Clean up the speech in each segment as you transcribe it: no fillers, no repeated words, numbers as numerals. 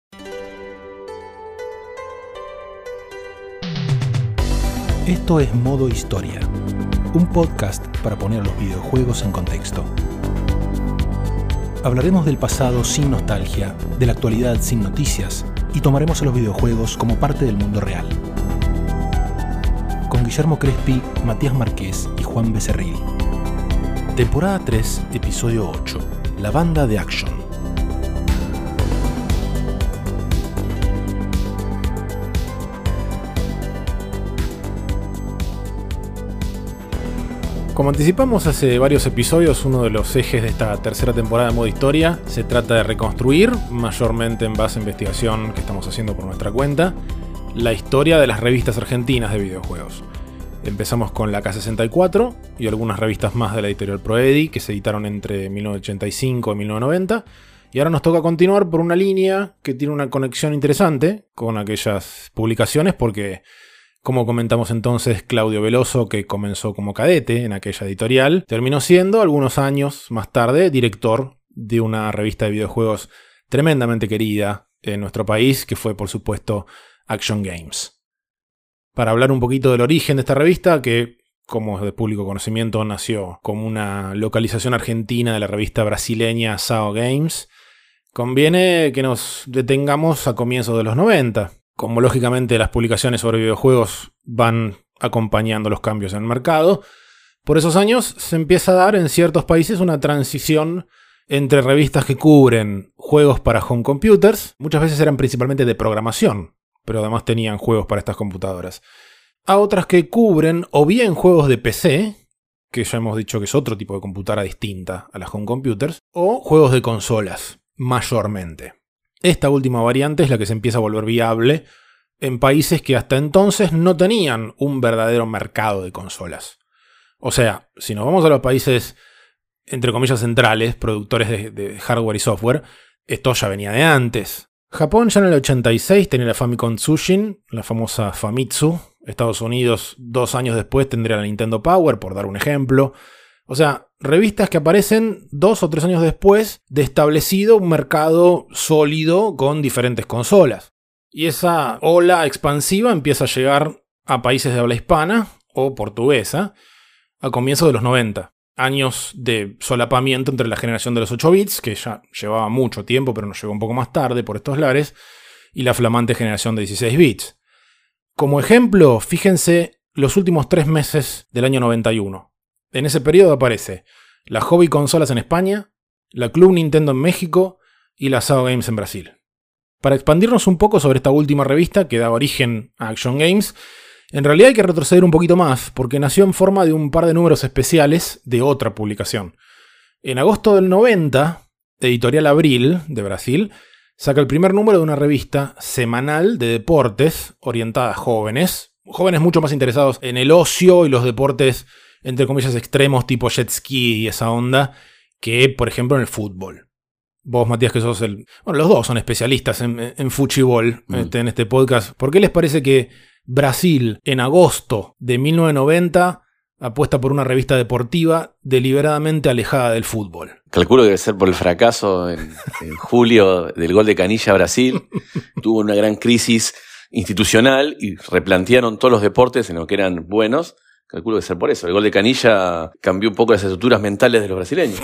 Esto es Modo Historia, un podcast para poner los videojuegos en contexto. Hablaremos del pasado sin nostalgia, de la actualidad sin noticias y tomaremos a los videojuegos como parte del mundo real. Con Guillermo Crespi, Matías Marqués y Juan Becerril. Temporada 3, episodio 8, la banda de Action. Como anticipamos hace varios episodios, uno de los ejes de esta tercera temporada de Modo Historia se trata de reconstruir, mayormente en base a investigación que estamos haciendo por nuestra cuenta, la historia de las revistas argentinas de videojuegos. Empezamos con la K64 y algunas revistas más de la editorial Proedi que se editaron entre 1985 y 1990, y ahora nos toca continuar por una línea que tiene una conexión interesante con aquellas publicaciones porque, como comentamos entonces, Claudio Veloso, que comenzó como cadete en aquella editorial, terminó siendo, algunos años más tarde, director de una revista de videojuegos tremendamente querida en nuestro país, que fue, por supuesto, Action Games. Para hablar un poquito del origen de esta revista, que, como es de público conocimiento, nació como una localización argentina de la revista brasileña SAO Games, conviene que nos detengamos a comienzos de los 90. Como lógicamente las publicaciones sobre videojuegos van acompañando los cambios en el mercado, por esos años se empieza a dar en ciertos países una transición entre revistas que cubren juegos para home computers, muchas veces eran principalmente de programación, pero además tenían juegos para estas computadoras, a otras que cubren o bien juegos de PC, que ya hemos dicho que es otro tipo de computadora distinta a las home computers, o juegos de consolas, mayormente. Esta última variante es la que se empieza a volver viable en países que hasta entonces no tenían un verdadero mercado de consolas. O sea, si nos vamos a los países, entre comillas, centrales, productores de hardware y software, esto ya venía de antes. Japón ya en el 86 tenía la Famicom Tsushin, la famosa Famitsu. Estados Unidos 2 años después tendría la Nintendo Power, por dar un ejemplo. O sea, revistas que aparecen 2 o 3 años después de establecido un mercado sólido con diferentes consolas. Y esa ola expansiva empieza a llegar a países de habla hispana o portuguesa a comienzos de los 90. Años de solapamiento entre la generación de los 8 bits, que ya llevaba mucho tiempo pero nos llegó un poco más tarde por estos lares, y la flamante generación de 16 bits. Como ejemplo, fíjense los últimos 3 meses del año 91. En ese periodo aparece la Hobby Consolas en España, la Club Nintendo en México y la SAO Games en Brasil. Para expandirnos un poco sobre esta última revista que da origen a Action Games, en realidad hay que retroceder un poquito más, porque nació en forma de un par de números especiales de otra publicación. En agosto del 90, Editorial Abril, de Brasil, saca el primer número de una revista semanal de deportes orientada a jóvenes mucho más interesados en el ocio y los deportes entre comillas extremos tipo jet ski y esa onda, que por ejemplo en el fútbol. Vos, Matías, que sos los dos son especialistas en fuchibol en este podcast. ¿Por qué les parece que Brasil en agosto de 1990 apuesta por una revista deportiva deliberadamente alejada del fútbol? Calculo que debe ser por el fracaso en julio del gol de Canilla a Brasil. Tuvo una gran crisis institucional y replantearon todos los deportes en lo que eran buenos. Calculo que debe ser por eso. El gol de Canilla cambió un poco las estructuras mentales de los brasileños.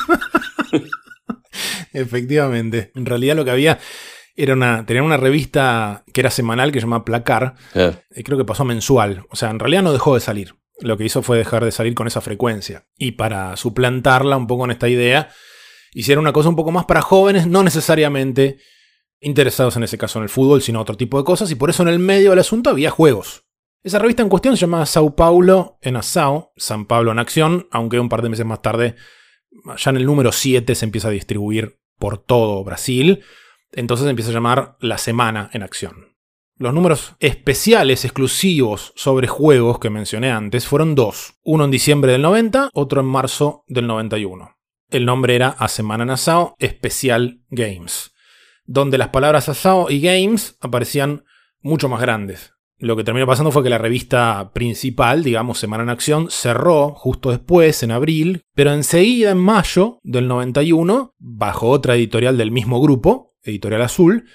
Efectivamente. En realidad lo que había era tenían una revista que era semanal que se llamaba Placar. Creo que pasó a mensual. O sea, en realidad no dejó de salir. Lo que hizo fue dejar de salir con esa frecuencia. Y para suplantarla un poco en esta idea, hicieron una cosa un poco más para jóvenes, no necesariamente interesados en ese caso en el fútbol, sino otro tipo de cosas. Y por eso en el medio del asunto había juegos. Esa revista en cuestión se llamaba Sao Paulo en Ação, San Pablo en Acción, aunque un par de meses más tarde, ya en el número 7, se empieza a distribuir por todo Brasil. Entonces se empieza a llamar La Semana en Acción. Los números especiales exclusivos sobre juegos que mencioné antes fueron 2. Uno en diciembre del 90, otro en marzo del 91. El nombre era A Semana en Ação Especial Games, donde las palabras Ação y Games aparecían mucho más grandes. Lo que terminó pasando fue que la revista principal, digamos Semana en Acción, cerró justo después, en abril, pero enseguida, en mayo del 91, bajo otra editorial del mismo grupo, Editorial Azul,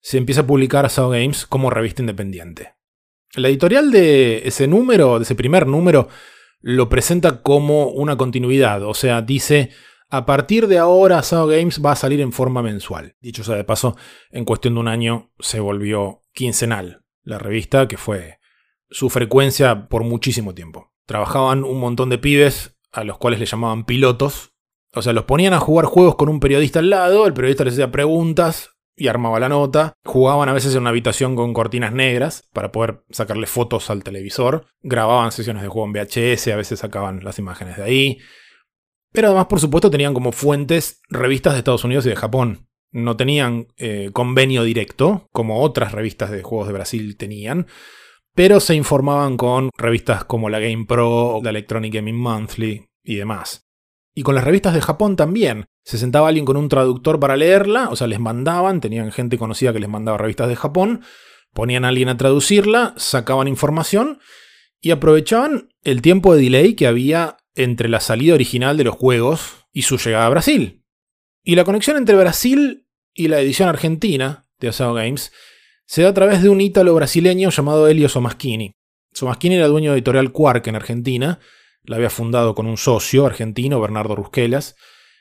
se empieza a publicar Asado Games como revista independiente. La editorial de ese número, de ese primer número, lo presenta como una continuidad. O sea, dice, a partir de ahora Asado Games va a salir en forma mensual. Dicho sea de paso, en cuestión de un año se volvió quincenal la revista, que fue su frecuencia por muchísimo tiempo. Trabajaban un montón de pibes a los cuales le llamaban pilotos. O sea, los ponían a jugar juegos con un periodista al lado, el periodista les hacía preguntas y armaba la nota. Jugaban a veces en una habitación con cortinas negras para poder sacarle fotos al televisor. Grababan sesiones de juego en VHS, a veces sacaban las imágenes de ahí. Pero además, por supuesto, tenían como fuentes revistas de Estados Unidos y de Japón. No tenían convenio directo, como otras revistas de juegos de Brasil tenían, pero se informaban con revistas como la Game Pro, la Electronic Gaming Monthly y demás. Y con las revistas de Japón también. Se sentaba alguien con un traductor para leerla, o sea, les mandaban, tenían gente conocida que les mandaba revistas de Japón, ponían a alguien a traducirla, sacaban información y aprovechaban el tiempo de delay que había entre la salida original de los juegos y su llegada a Brasil. Y la conexión entre Brasil y la edición argentina de Asado Games se da a través de un ítalo brasileño llamado Elio Somaschini. Somaschini era dueño de Editorial Quark en Argentina. La había fundado con un socio argentino, Bernardo Rusquelas,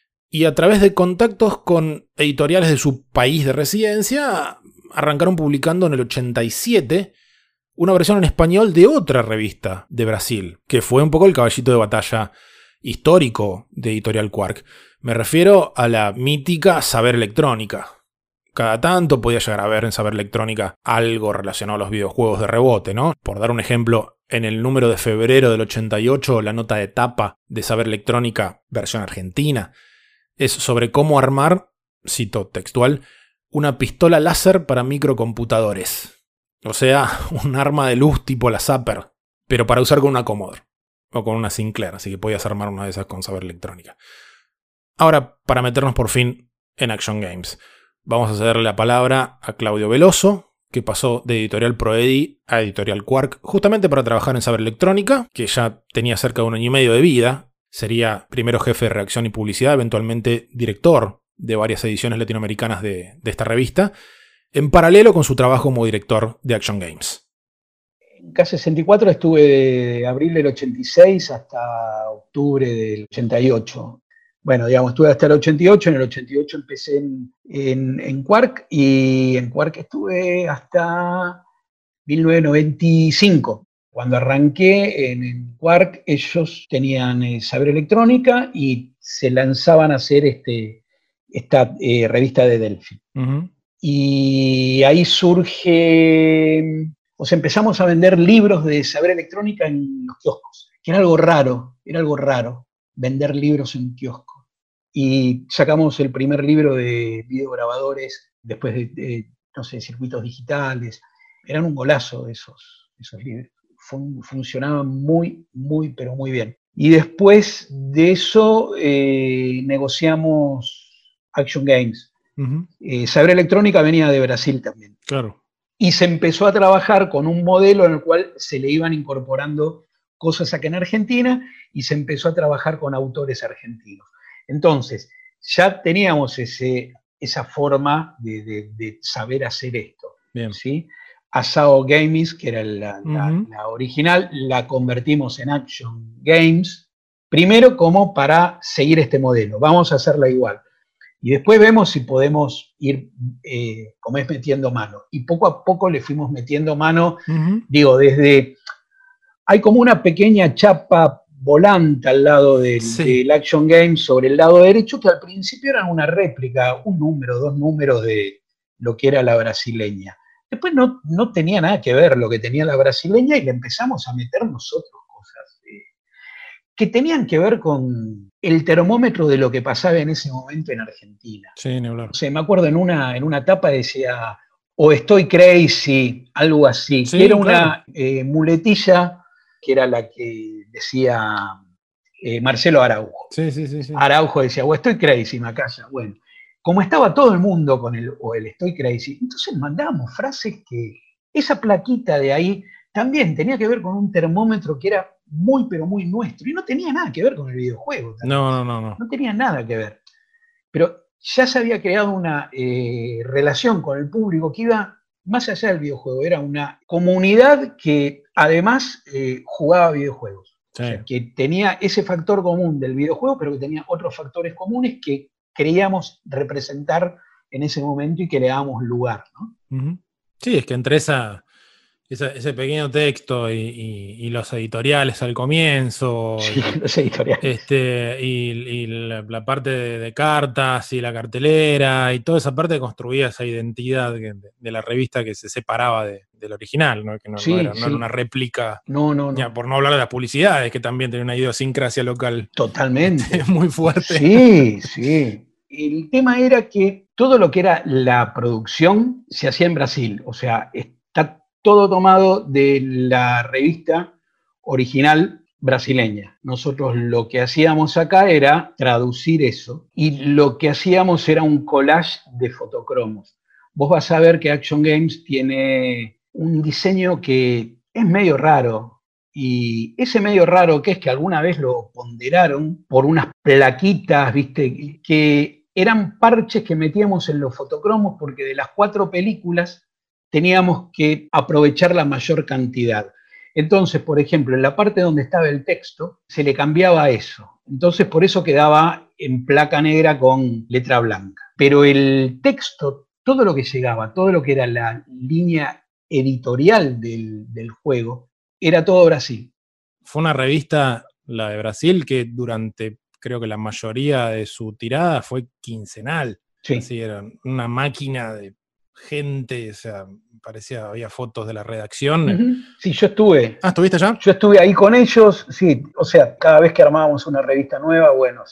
y a través de contactos con editoriales de su país de residencia, arrancaron publicando en el 87 una versión en español de otra revista de Brasil, que fue un poco el caballito de batalla histórico de Editorial Quark. Me refiero a la mítica Saber Electrónica. Cada tanto podía llegar a ver en Saber Electrónica algo relacionado a los videojuegos de rebote, ¿no? Por dar un ejemplo, en el número de febrero del 88, la nota de tapa de Saber Electrónica, versión argentina, es sobre cómo armar, cito textual, una pistola láser para microcomputadores. O sea, un arma de luz tipo la Zapper, pero para usar con una Commodore o con una Sinclair, así que podías armar una de esas con Saber Electrónica. Ahora, para meternos por fin en Action Games, vamos a cederle la palabra a Claudio Veloso, que pasó de Editorial Proedi a Editorial Quark, justamente para trabajar en Saber Electrónica, que ya tenía cerca de un año y medio de vida. Sería primero jefe de redacción y publicidad, eventualmente director de varias ediciones latinoamericanas de esta revista, en paralelo con su trabajo como director de Action Games. En K64 estuve de abril del 86 hasta octubre del 88. Bueno, digamos, estuve hasta el 88, en el 88 empecé en Quark, y en Quark estuve hasta 1995. Cuando arranqué en Quark, ellos tenían Saber Electrónica y se lanzaban a hacer esta revista de Delphi. Uh-huh. Y ahí surge, o sea, empezamos a vender libros de Saber Electrónica en los kioscos, que era algo raro, vender libros en kiosco. Y sacamos el primer libro de videograbadores, después de no sé, circuitos digitales. Eran un golazo esos libros. Funcionaban muy, pero muy bien. Y después de eso negociamos Action Games. Uh-huh. Saber Electrónica venía de Brasil también. Claro. Y se empezó a trabajar con un modelo en el cual se le iban incorporando cosas acá en Argentina y se empezó a trabajar con autores argentinos. Entonces, ya teníamos esa forma de saber hacer esto. Bien. ¿Sí? Asado Games, que era la original, la convertimos en Action Games, primero como para seguir este modelo. Vamos a hacerla igual. Y después vemos si podemos ir, como es, metiendo mano. Y poco a poco le fuimos metiendo mano, digo, desde... Hay como una pequeña chapa volante al lado del Action Games sobre el lado derecho, que al principio eran una réplica, un número, dos números de lo que era la brasileña. Después no tenía nada que ver lo que tenía la brasileña y le empezamos a meter nosotros cosas que tenían que ver con el termómetro de lo que pasaba en ese momento en Argentina. Sí, ni hablar. O sea, me acuerdo en una tapa decía, o estoy crazy, algo así. Sí, que era claro. Una muletilla que era la que decía Marcelo Araujo. Sí. Araujo decía, o estoy crazy, Macaya. Bueno, como estaba todo el mundo con el estoy crazy, entonces mandábamos frases que esa plaquita de ahí también tenía que ver con un termómetro que era muy, pero muy nuestro, y no tenía nada que ver con el videojuego. No. No tenía nada que ver. Pero ya se había creado una relación con el público que iba más allá del videojuego. Era una comunidad que además jugaba videojuegos. Sí. O sea, que tenía ese factor común del videojuego, pero que tenía otros factores comunes que creíamos representar en ese momento y que le dábamos lugar, ¿no? Sí, es que entre ese pequeño texto y los editoriales al comienzo, sí, los editoriales. y la parte de cartas y la cartelera y toda esa parte construía esa identidad de la revista que se separaba del original, ¿no? Que no era una réplica. No. Por no hablar de las publicidades, que también tenía una idiosincrasia local. Totalmente. Muy fuerte. Sí. El tema era que todo lo que era la producción se hacía en Brasil. O sea, está todo tomado de la revista original brasileña. Nosotros lo que hacíamos acá era traducir eso y lo que hacíamos era un collage de fotocromos. Vos vas a ver que Action Games tiene un diseño que es medio raro. Y ese medio raro que es que alguna vez lo ponderaron por unas plaquitas, ¿viste? Que eran parches que metíamos en los fotocromos porque de las 4 películas teníamos que aprovechar la mayor cantidad. Entonces, por ejemplo, en la parte donde estaba el texto, se le cambiaba eso. Entonces, por eso quedaba en placa negra con letra blanca. Pero el texto, todo lo que llegaba, todo lo que era la línea editorial del juego, era todo Brasil. Fue una revista, la de Brasil, que durante, creo que la mayoría de su tirada fue quincenal. Sí. Así, era una máquina de gente, o sea, parecía, había fotos de la redacción. Sí, yo estuve. Ah, ¿estuviste allá? Yo estuve ahí con ellos, sí, o sea, cada vez que armábamos una revista nueva, bueno,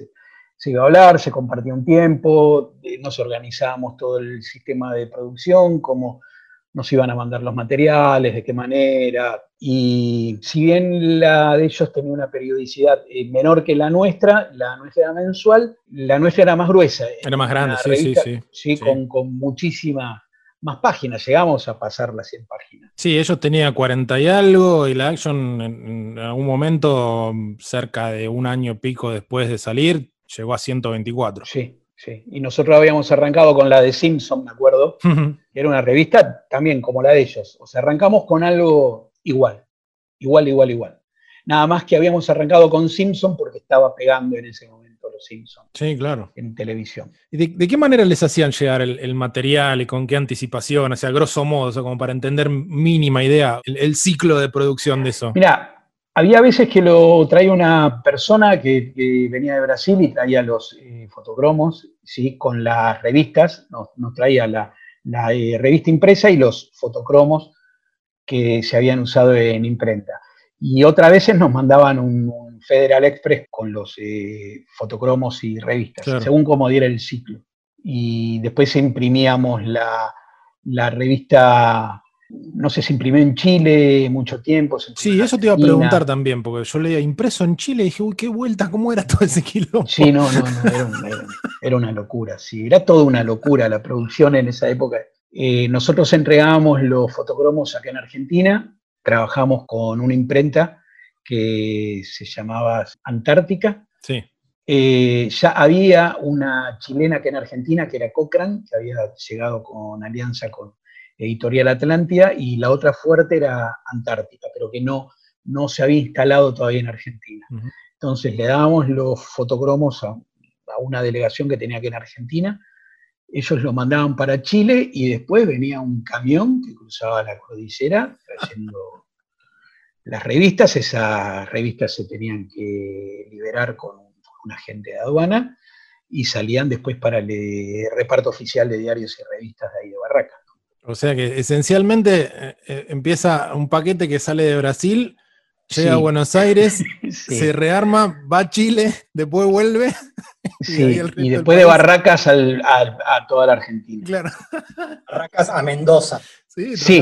se iba a hablar, se compartía un tiempo, nos organizábamos todo el sistema de producción, cómo nos iban a mandar los materiales, de qué manera, y si bien la de ellos tenía una periodicidad menor que la nuestra era mensual, la nuestra era más gruesa. Era más grande, sí. Con muchísimas más páginas, llegamos a pasar las 100 páginas. Sí, ellos tenían 40 y algo, y la Action en algún momento, cerca de un año pico después de salir, llegó a 124. Sí. Y nosotros habíamos arrancado con la de Simpson, me acuerdo, que era una revista también como la de ellos. O sea, arrancamos con algo igual. Nada más que habíamos arrancado con Simpson porque estaba pegando en ese momento los Simpsons. Sí, claro. En televisión. ¿Y de qué manera les hacían llegar el material y con qué anticipación? O sea, grosso modo, o sea, como para entender mínima idea el ciclo de producción de eso. Mirá, había veces que lo traía una persona que venía de Brasil y traía los fotocromos, ¿sí? Con las revistas, nos traía la revista impresa y los fotocromos que se habían usado en imprenta. Y otras veces nos mandaban un Federal Express con los fotocromos y revistas, claro, según cómo diera el ciclo. Y después imprimíamos la revista. No sé, se imprimió en Chile mucho tiempo. Sí, eso te iba a preguntar también, porque yo leía impreso en Chile y dije, uy, qué vuelta, ¿cómo era todo ese quilombo? Sí, no, era una locura, sí, era toda una locura la producción en esa época. Nosotros entregábamos los fotocromos acá en Argentina, trabajamos con una imprenta que se llamaba Antártica. Sí. Ya había una chilena acá en Argentina que era Cochrane, que había llegado con alianza con Editorial Atlántida, y la otra fuerte era Antártica, pero que no se había instalado todavía en Argentina. Uh-huh. Entonces le dábamos los fotocromos a una delegación que tenía aquí en Argentina, ellos lo mandaban para Chile y después venía un camión que cruzaba la cordillera trayendo las revistas. Esas revistas se tenían que liberar con un agente de aduana y salían después para el reparto oficial de diarios y revistas de ahí de Barracas. O sea que esencialmente empieza un paquete que sale de Brasil, llega a Buenos Aires, se rearma, va a Chile, después vuelve. Y después de Barracas a toda la Argentina. Claro. Barracas a Mendoza. Sí,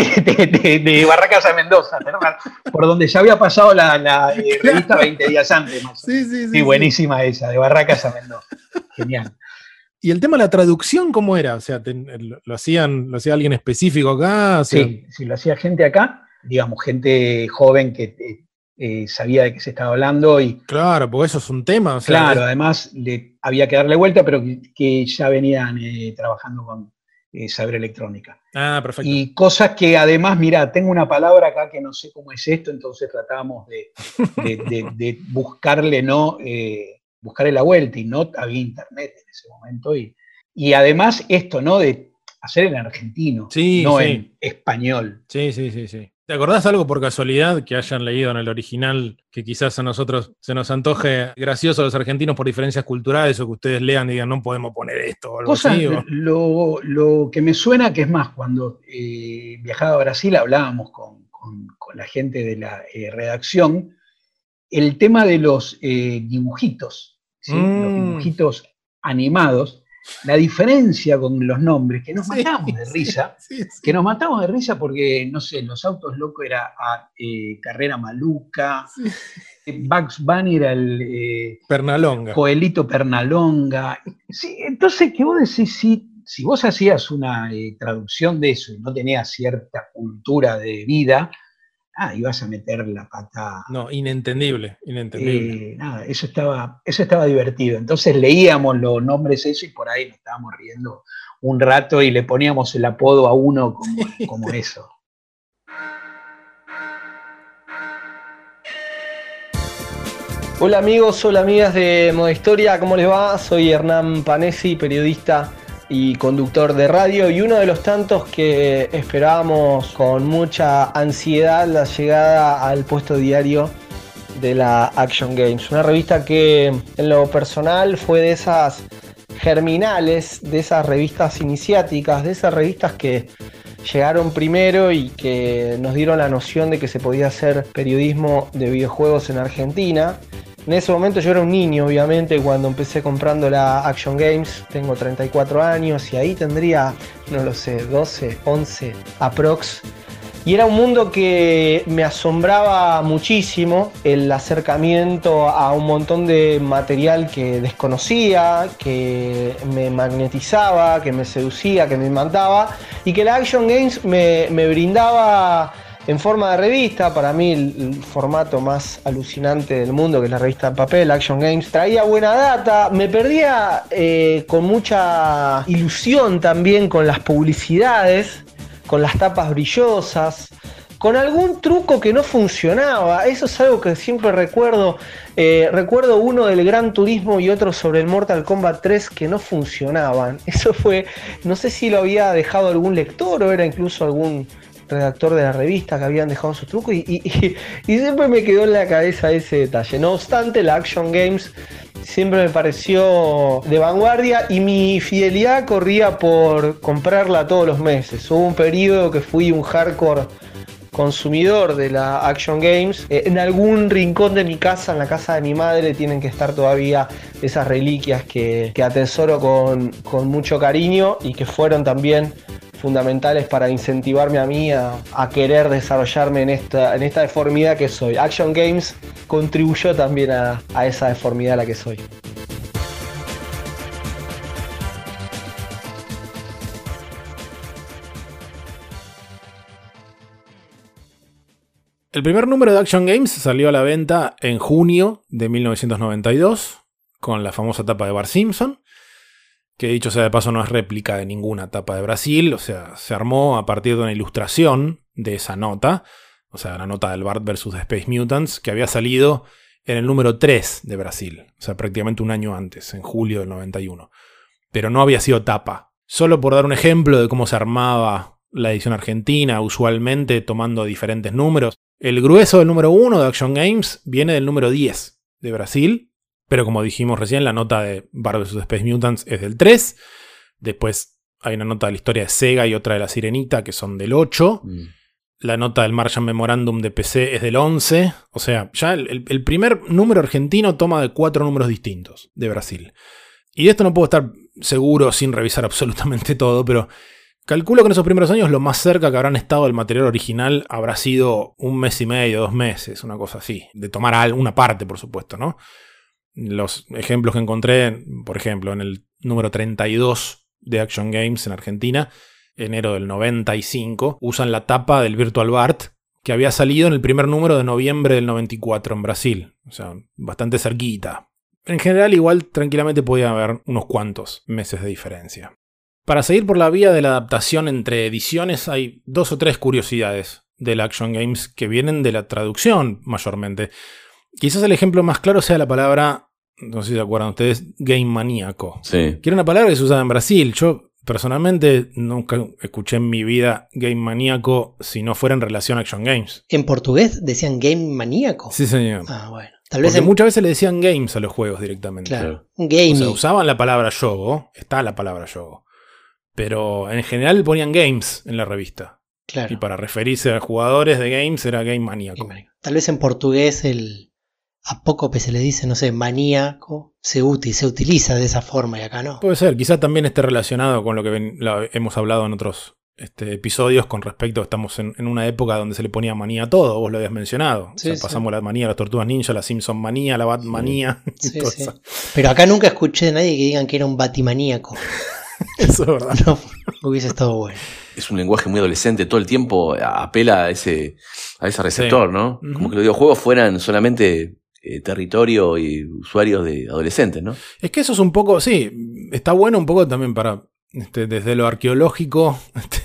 de Barracas a Mendoza, por donde ya había pasado la revista 20 días antes. Más sí, buenísima esa, de Barracas a Mendoza. Genial. ¿Y el tema de la traducción cómo era? O sea, ¿lo hacía alguien específico acá? O sea, sí, lo hacía gente acá, digamos, gente joven que sabía de qué se estaba hablando y... Claro, porque eso es un tema. O sea, claro, además había que darle vuelta, pero que ya venían trabajando con saber electrónica. Ah, perfecto. Y cosas que además, mira, tengo una palabra acá que no sé cómo es esto, entonces tratábamos de buscarle, ¿no? Buscarle la vuelta, y no había internet en ese momento. Y además esto, ¿no? De hacer en argentino, sí, no sí. en español. Sí. ¿Te acordás algo por casualidad que hayan leído en el original que quizás a nosotros se nos antoje gracioso a los argentinos por diferencias culturales, o que ustedes lean y digan no podemos poner esto o algo así? Lo que me suena, que es más, cuando viajaba a Brasil hablábamos con la gente de la redacción, el tema de los dibujitos, ¿sí? Los dibujitos animados, la diferencia con los nombres, que nos matamos de risa, que nos matamos de risa porque, no sé, Los Autos Locos era Carrera Maluca, Bugs Bunny era el Pernalonga. Coelito Pernalonga. Sí, entonces, que vos decís, si vos hacías una traducción de eso y no tenías cierta cultura de vida, ibas a meter la pata. No, inentendible. Nada, eso estaba divertido. Entonces leíamos los nombres eso y por ahí nos estábamos riendo un rato y le poníamos el apodo a uno como eso. Hola amigos, hola amigas de Modo Historia, ¿cómo les va? Soy Hernán Panesi, periodista y conductor de radio, y uno de los tantos que esperábamos con mucha ansiedad la llegada al puesto diario de la Action Games, una revista que en lo personal fue de esas germinales, de esas revistas iniciáticas, de esas revistas que llegaron primero y que nos dieron la noción de que se podía hacer periodismo de videojuegos en Argentina. En ese momento yo era un niño, obviamente, cuando empecé comprando la Action Games. Tengo 34 años y ahí tendría, no lo sé, 12, 11 aprox. Y era un mundo que me asombraba muchísimo, el acercamiento a un montón de material que desconocía, que me magnetizaba, que me seducía, que me imantaba, y que la Action Games me brindaba en forma de revista. Para mí el formato más alucinante del mundo, que es la revista en papel, Action Games, traía buena data. Me perdía con mucha ilusión también con las publicidades, con las tapas brillosas, con algún truco que no funcionaba. Eso es algo que siempre recuerdo. Recuerdo uno del Gran Turismo y otro sobre el Mortal Kombat 3 que no funcionaban. Eso fue, no sé si lo había dejado algún lector o era incluso algún redactor de la revista que habían dejado sus trucos, y siempre me quedó en la cabeza ese detalle. No obstante, la Action Games siempre me pareció de vanguardia y mi fidelidad corría por comprarla todos los meses. Hubo un periodo que fui un hardcore consumidor de la Action Games. En algún rincón de mi casa, en la casa de mi madre, tienen que estar todavía esas reliquias que atesoro con mucho cariño y que fueron también fundamentales para incentivarme a mí a querer desarrollarme en esta deformidad que soy. Action Games contribuyó también a esa deformidad a la que soy. El primer número de Action Games salió a la venta en junio de 1992 con la famosa tapa de Bart Simpson, que dicho sea de paso no es réplica de ninguna tapa de Brasil. O sea, se armó a partir de una ilustración de esa nota, o sea, la nota del Bart vs. The Space Mutants, que había salido en el número 3 de Brasil, o sea, prácticamente un año antes, en julio del 91. Pero no había sido tapa. Solo por dar un ejemplo de cómo se armaba la edición argentina, usualmente tomando diferentes números. El grueso del número 1 de Action Games viene del número 10 de Brasil, pero como dijimos recién, la nota de Bart vs. Space Mutants es del 3. Después hay una nota de la historia de Sega y otra de la Sirenita, que son del 8. La nota del Martian Memorandum de PC es del 11. O sea, ya el primer número argentino toma de 4 números distintos de Brasil. Y de esto no puedo estar seguro sin revisar absolutamente todo, pero calculo que en esos primeros años lo más cerca que habrán estado del material original habrá sido un mes y medio, 2 meses, una cosa así. De tomar una parte, por supuesto, ¿no? Los ejemplos que encontré, por ejemplo, en el número 32 de Action Games en Argentina, enero del 95, usan la tapa del Virtual Bart, que había salido en el primer número de noviembre del 94 en Brasil. O sea, bastante cerquita. En general, igual tranquilamente podía haber unos cuantos meses de diferencia. Para seguir por la vía de la adaptación entre ediciones, hay 2 o 3 curiosidades del Action Games que vienen de la traducción mayormente. Quizás el ejemplo más claro sea la palabra, no sé si se acuerdan ustedes, game maníaco. Sí. Que era una palabra que se usaba en Brasil. Yo personalmente nunca escuché en mi vida game maníaco si no fuera en relación a Action Games. ¿En portugués decían game maníaco? Sí, señor. Ah, bueno. Tal vez Porque muchas veces le decían games a los juegos directamente. Claro. Game. O sea, usaban la palabra yogo, está la palabra yogo. Pero en general ponían games en la revista. Claro. Y para referirse a jugadores de games era game maníaco. Tal vez en portugués el apócope se le dice, no sé, maníaco, se utiliza de esa forma y acá no. Puede ser, quizá también esté relacionado con lo que hemos hablado en otros episodios con respecto, estamos en una época donde se le ponía manía a todo, vos lo habías mencionado. Sí, o sea, pasamos la manía a las Tortugas Ninja, la Simpson manía, la Batmanía. Sí, sí. Pero acá nunca escuché de nadie que digan que era un batimaníaco. Eso es verdad. No, hubiese estado bueno. Es un lenguaje muy adolescente, todo el tiempo apela a ese receptor, Sí. ¿no? Como que los videojuegos fueran solamente territorio y usuarios de adolescentes, ¿no? Es que eso es un poco, sí, está bueno un poco también para, desde lo arqueológico,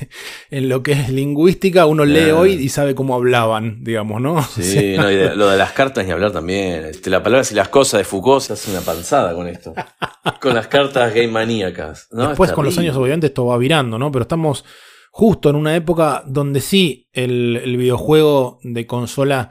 en lo que es lingüística, uno lee hoy y sabe cómo hablaban, digamos, ¿no? Sí, o sea, no, y lo de las cartas ni hablar también. La palabra y las cosas de Foucault se hace una panzada con esto. Con las cartas game maníacas, ¿no? Después con los años obviamente esto va virando, ¿no? Pero estamos justo en una época donde sí el videojuego de consola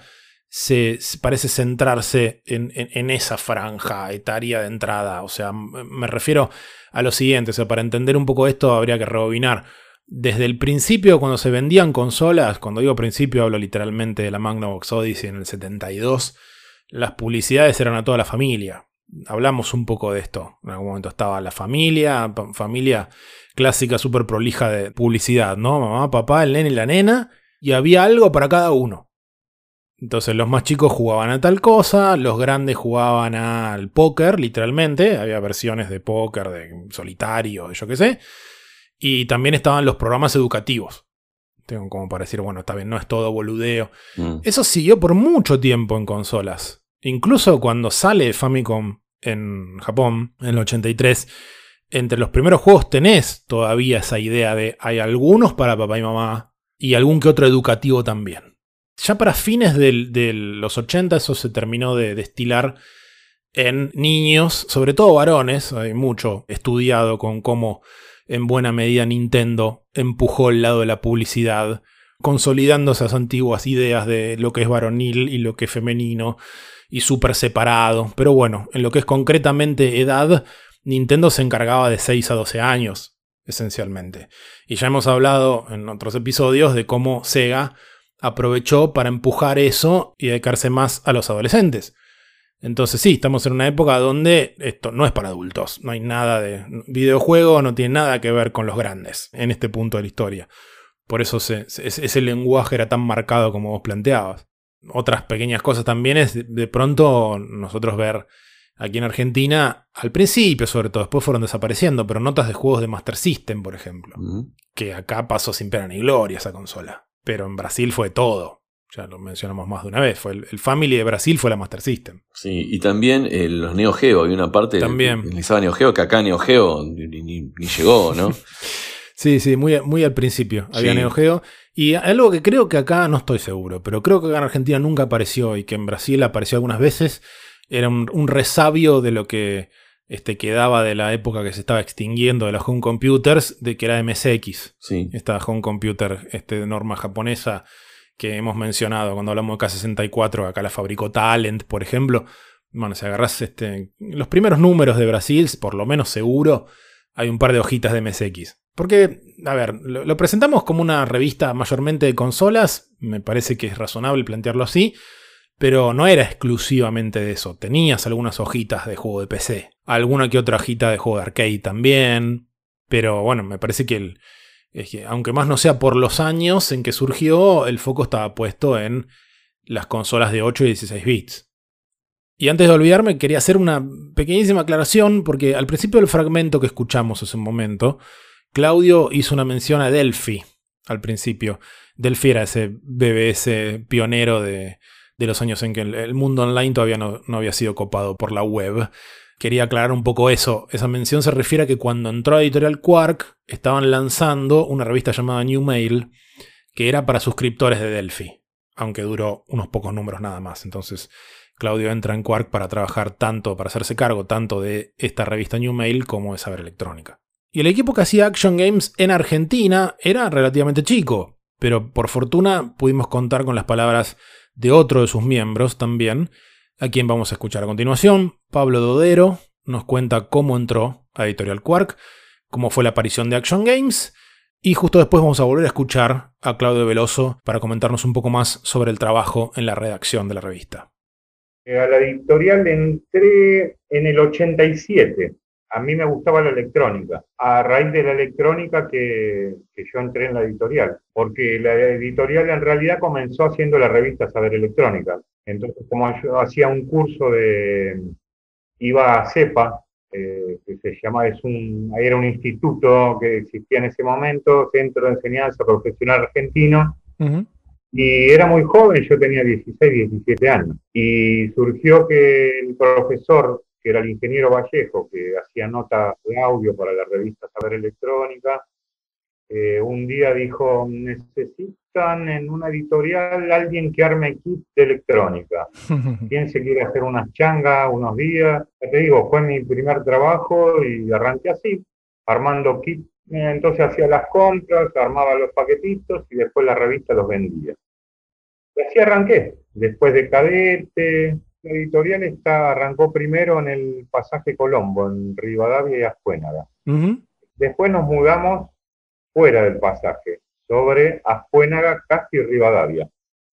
parece centrarse en esa franja etaria de entrada. O sea, me refiero a lo siguiente. O sea, para entender un poco esto habría que rebobinar. Desde el principio, cuando se vendían consolas, cuando digo principio hablo literalmente de la Magnavox Odyssey en el 72, las publicidades eran a toda la familia. Hablamos un poco de esto. En algún momento estaba la familia clásica súper prolija de publicidad, ¿no? Mamá, papá, el nene y la nena. Y había algo para cada uno. Entonces los más chicos jugaban a tal cosa, los grandes jugaban al póker, literalmente. Había versiones de póker, de solitario, de yo qué sé. Y también estaban los programas educativos. Tengo como para decir, bueno, está bien, no es todo boludeo. Eso siguió por mucho tiempo en consolas. Incluso cuando sale Famicom en Japón, en el 83, entre los primeros juegos tenés todavía esa idea de hay algunos para papá y mamá y algún que otro educativo también. Ya para fines de los 80 eso se terminó de destilar en niños, sobre todo varones. Hay mucho estudiado con cómo en buena medida Nintendo empujó el lado de la publicidad, consolidando esas antiguas ideas de lo que es varonil y lo que es femenino y súper separado. Pero bueno, en lo que es concretamente edad, Nintendo se encargaba de 6 a 12 años, esencialmente. Y ya hemos hablado en otros episodios de cómo Sega aprovechó para empujar eso y dedicarse más a los adolescentes. Entonces sí, estamos en una época donde esto no es para adultos. No hay nada de videojuego, no tiene nada que ver con los grandes en este punto de la historia. Por eso ese lenguaje era tan marcado como vos planteabas. Otras pequeñas cosas también es de pronto nosotros ver aquí en Argentina, al principio sobre todo, después fueron desapareciendo, pero notas de juegos de Master System, por ejemplo. Que acá pasó sin pena ni gloria esa consola. Pero en Brasil fue todo. Ya lo mencionamos más de una vez. El Family de Brasil fue la Master System. Sí, y también los Neo Geo. Hay una parte también que utilizaba Neo Geo que acá Neo Geo ni llegó, ¿no? Sí, muy al principio había Neo Geo. Y algo que creo que acá, no estoy seguro, pero creo que acá en Argentina nunca apareció y que en Brasil apareció algunas veces, era un resabio de lo que quedaba de la época que se estaba extinguiendo de los home computers, de que era MSX. Sí. Esta home computer de norma japonesa que hemos mencionado cuando hablamos de K64, acá la fabricó Talent, por ejemplo. Bueno, si agarrás los primeros números de Brasil, por lo menos seguro, hay un par de hojitas de MSX. Porque, a ver, lo presentamos como una revista mayormente de consolas, me parece que es razonable plantearlo así, pero no era exclusivamente de eso. Tenías algunas hojitas de juego de PC, alguna que otra hojita de juego de arcade también, pero bueno, me parece que aunque más no sea por los años en que surgió, el foco estaba puesto en las consolas de 8 y 16 bits. Y antes de olvidarme, quería hacer una pequeñísima aclaración, porque al principio del fragmento que escuchamos hace un momento, Claudio hizo una mención a Delphi. al principio. Delphi era ese BBS pionero de los años en que el mundo online todavía no había sido copado por la web. Quería aclarar un poco eso. Esa mención se refiere a que cuando entró a Editorial Quark estaban lanzando una revista llamada New Mail, que era para suscriptores de Delphi, aunque duró unos pocos números nada más. Entonces Claudio entra en Quark para trabajar tanto, para hacerse cargo tanto de esta revista New Mail como de Saber Electrónica. Y el equipo que hacía Action Games en Argentina era relativamente chico, pero por fortuna pudimos contar con las palabras de otro de sus miembros también, a quien vamos a escuchar a continuación. Pablo Dodero nos cuenta cómo entró a Editorial Quark, cómo fue la aparición de Action Games, y justo después vamos a volver a escuchar a Claudio Veloso para comentarnos un poco más sobre el trabajo en la redacción de la revista. A la editorial entré en el 87. A mí me gustaba la electrónica. A raíz de la electrónica que yo entré en la editorial. Porque la editorial en realidad comenzó haciendo la revista Saber Electrónica. Entonces, como yo hacía un curso iba a CEPA, que se llama, era un instituto que existía en ese momento, Centro de Enseñanza Profesional Argentino. Uh-huh. Y era muy joven, yo tenía 16, 17 años. Y surgió que el profesor, que era el ingeniero Vallejo, que hacía notas de audio para la revista Saber Electrónica, un día dijo, necesitan en una editorial alguien que arme kit de electrónica. ¿Quién se quiere hacer unas changas unos días? Ya te digo, fue mi primer trabajo y arranqué así, armando kit. Entonces hacía las compras, armaba los paquetitos y después la revista los vendía. Y así arranqué. Después de cadete, la editorial arrancó primero en el Pasaje Colombo, en Rivadavia y Ascuénaga. Uh-huh. Después nos mudamos fuera del Pasaje, sobre Ascuénaga, casi Rivadavia.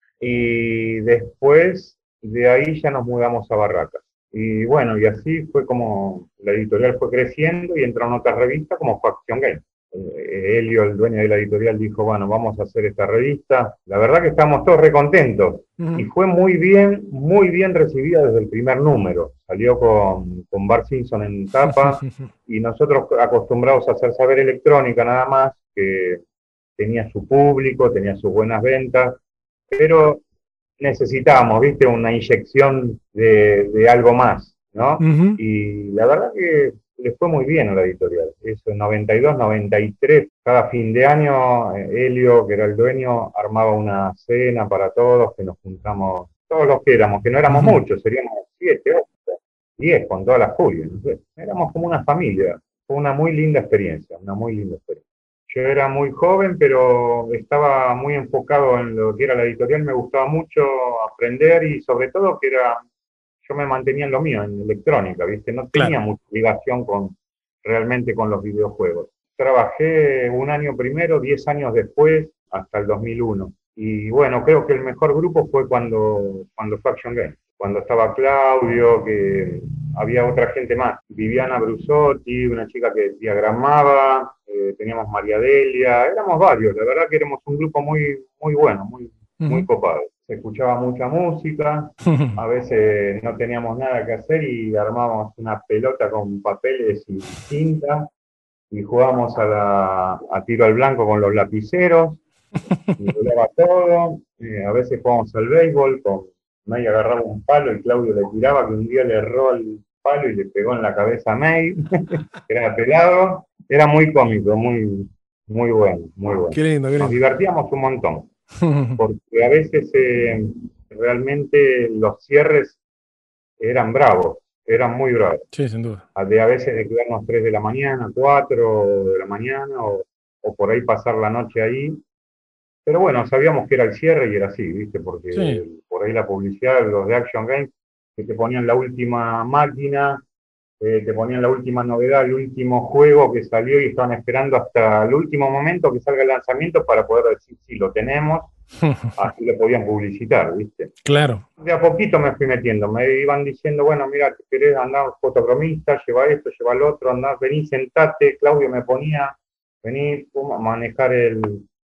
Y después de ahí ya nos mudamos a Barracas. Y bueno, y así fue como la editorial fue creciendo y entraron otras revistas como fue Action Games. Helio, el dueño de la editorial, dijo, bueno, vamos a hacer esta revista. La verdad que estamos todos recontentos. Uh-huh. Y fue muy bien recibida desde el primer número. Salió con Bart Simpson en tapa y nosotros acostumbrados a hacer Saber Electrónica nada más, que tenía su público, tenía sus buenas ventas, pero necesitábamos, ¿viste? Una inyección de algo más, ¿no? Uh-huh. Y la verdad que le fue muy bien a la editorial. Eso en 92, 93, cada fin de año, Helio, que era el dueño, armaba una cena para todos, que nos juntamos, todos los que éramos, que no éramos uh-huh. muchos, seríamos 7, 8, 10 con todas las Julias, no sé. Éramos como una familia. Fue una muy linda experiencia, una muy linda experiencia. Yo era muy joven, pero estaba muy enfocado en lo que era la editorial, me gustaba mucho aprender y sobre todo que yo me mantenía en lo mío, en electrónica, ¿viste? No tenía mucha ligación realmente con los videojuegos. Trabajé un año primero, 10 años después, hasta el 2001. Y bueno, creo que el mejor grupo fue cuando fue Action Games. Cuando estaba Claudio, que había otra gente más. Viviana Brusotti, una chica que diagramaba, teníamos María Delia, éramos varios. La verdad que éramos un grupo muy, muy bueno, muy copado. Se escuchaba mucha música, a veces no teníamos nada que hacer y armábamos una pelota con papeles y cinta y jugábamos a tiro al blanco con los lapiceros, y volaba todo. A veces jugábamos al béisbol, May agarraba un palo y Claudio le tiraba, que un día le erró el palo y le pegó en la cabeza a May, que era pelado. Era muy cómico, muy, muy bueno, muy bueno. Qué lindo, qué lindo. Nos divertíamos un montón. Porque a veces realmente los cierres eran bravos, eran muy bravos. Sí, sin duda. A veces de quedarnos 3 de la mañana, 4 de la mañana, o por ahí pasar la noche ahí. Pero bueno, sabíamos que era el cierre y era así, ¿viste? Porque sí. Por ahí la publicidad, los de Action Games, que te ponían la última máquina, te ponían la última novedad, el último juego que salió y estaban esperando hasta el último momento que salga el lanzamiento para poder decir, sí, lo tenemos, así lo podían publicitar, ¿viste? Claro. De a poquito me fui metiendo, me iban diciendo, bueno, mira, te querés andar fotocromista, lleva esto, lleva lo otro, andá, vení, sentate, Claudio me ponía, vení, a manejar el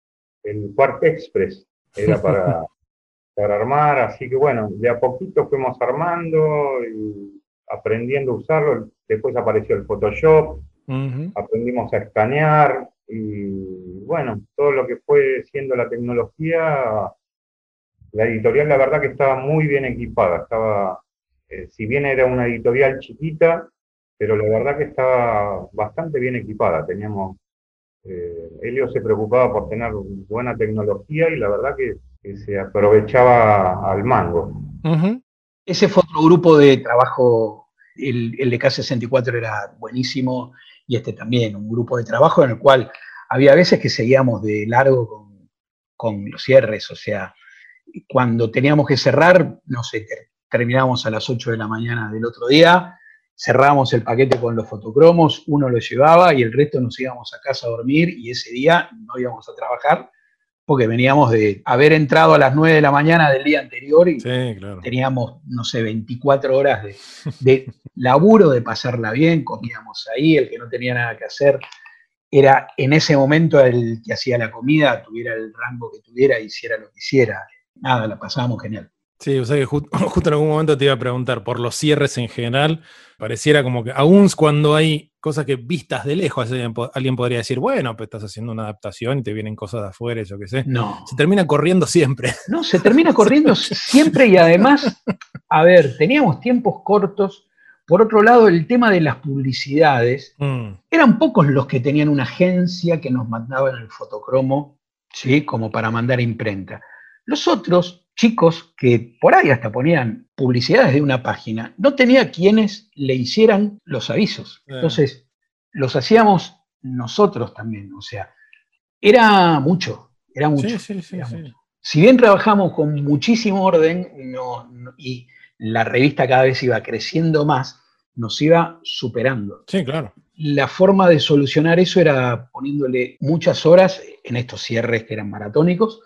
Quark Express, era para armar, así que bueno, de a poquito fuimos armando y aprendiendo a usarlo. Después apareció el Photoshop, uh-huh. Aprendimos a escanear, y bueno, todo lo que fue siendo la tecnología, la editorial la verdad que estaba muy bien equipada, si bien era una editorial chiquita, pero la verdad que estaba bastante bien equipada. Helio se preocupaba por tener buena tecnología y la verdad que se aprovechaba al mango. Uh-huh. Ese fue otro grupo de trabajo, el de K64 era buenísimo, y este también, un grupo de trabajo en el cual había veces que seguíamos de largo con los cierres, o sea, cuando teníamos que cerrar, no sé, terminábamos a las 8 de la mañana del otro día, cerrábamos el paquete con los fotocromos, uno lo llevaba y el resto nos íbamos a casa a dormir, y ese día no íbamos a trabajar porque veníamos de haber entrado a las 9 de la mañana del día anterior y sí, claro. Teníamos, no sé, 24 horas de laburo, de pasarla bien, comíamos ahí, el que no tenía nada que hacer era en ese momento el que hacía la comida, tuviera el rango que tuviera, hiciera lo que hiciera. Nada, la pasábamos genial. Sí, o sea que justo en algún momento te iba a preguntar por los cierres en general. Pareciera como que aún cuando hay cosas que vistas de lejos, alguien podría decir, bueno, pues estás haciendo una adaptación y te vienen cosas de afuera, yo qué sé. No. Se termina corriendo siempre. No, se termina corriendo siempre, y además, a ver, teníamos tiempos cortos. Por otro lado, el tema de las publicidades, eran pocos los que tenían una agencia que nos mandaban el fotocromo, ¿sí? Como para mandar a imprenta. Los otros chicos que por ahí hasta ponían publicidades de una página, no tenía quienes le hicieran los avisos. Entonces, los hacíamos nosotros también. O sea, era mucho. Sí. Si bien trabajamos con muchísimo orden y la revista cada vez iba creciendo más, nos iba superando. Sí, claro. La forma de solucionar eso era poniéndole muchas horas en estos cierres que eran maratónicos,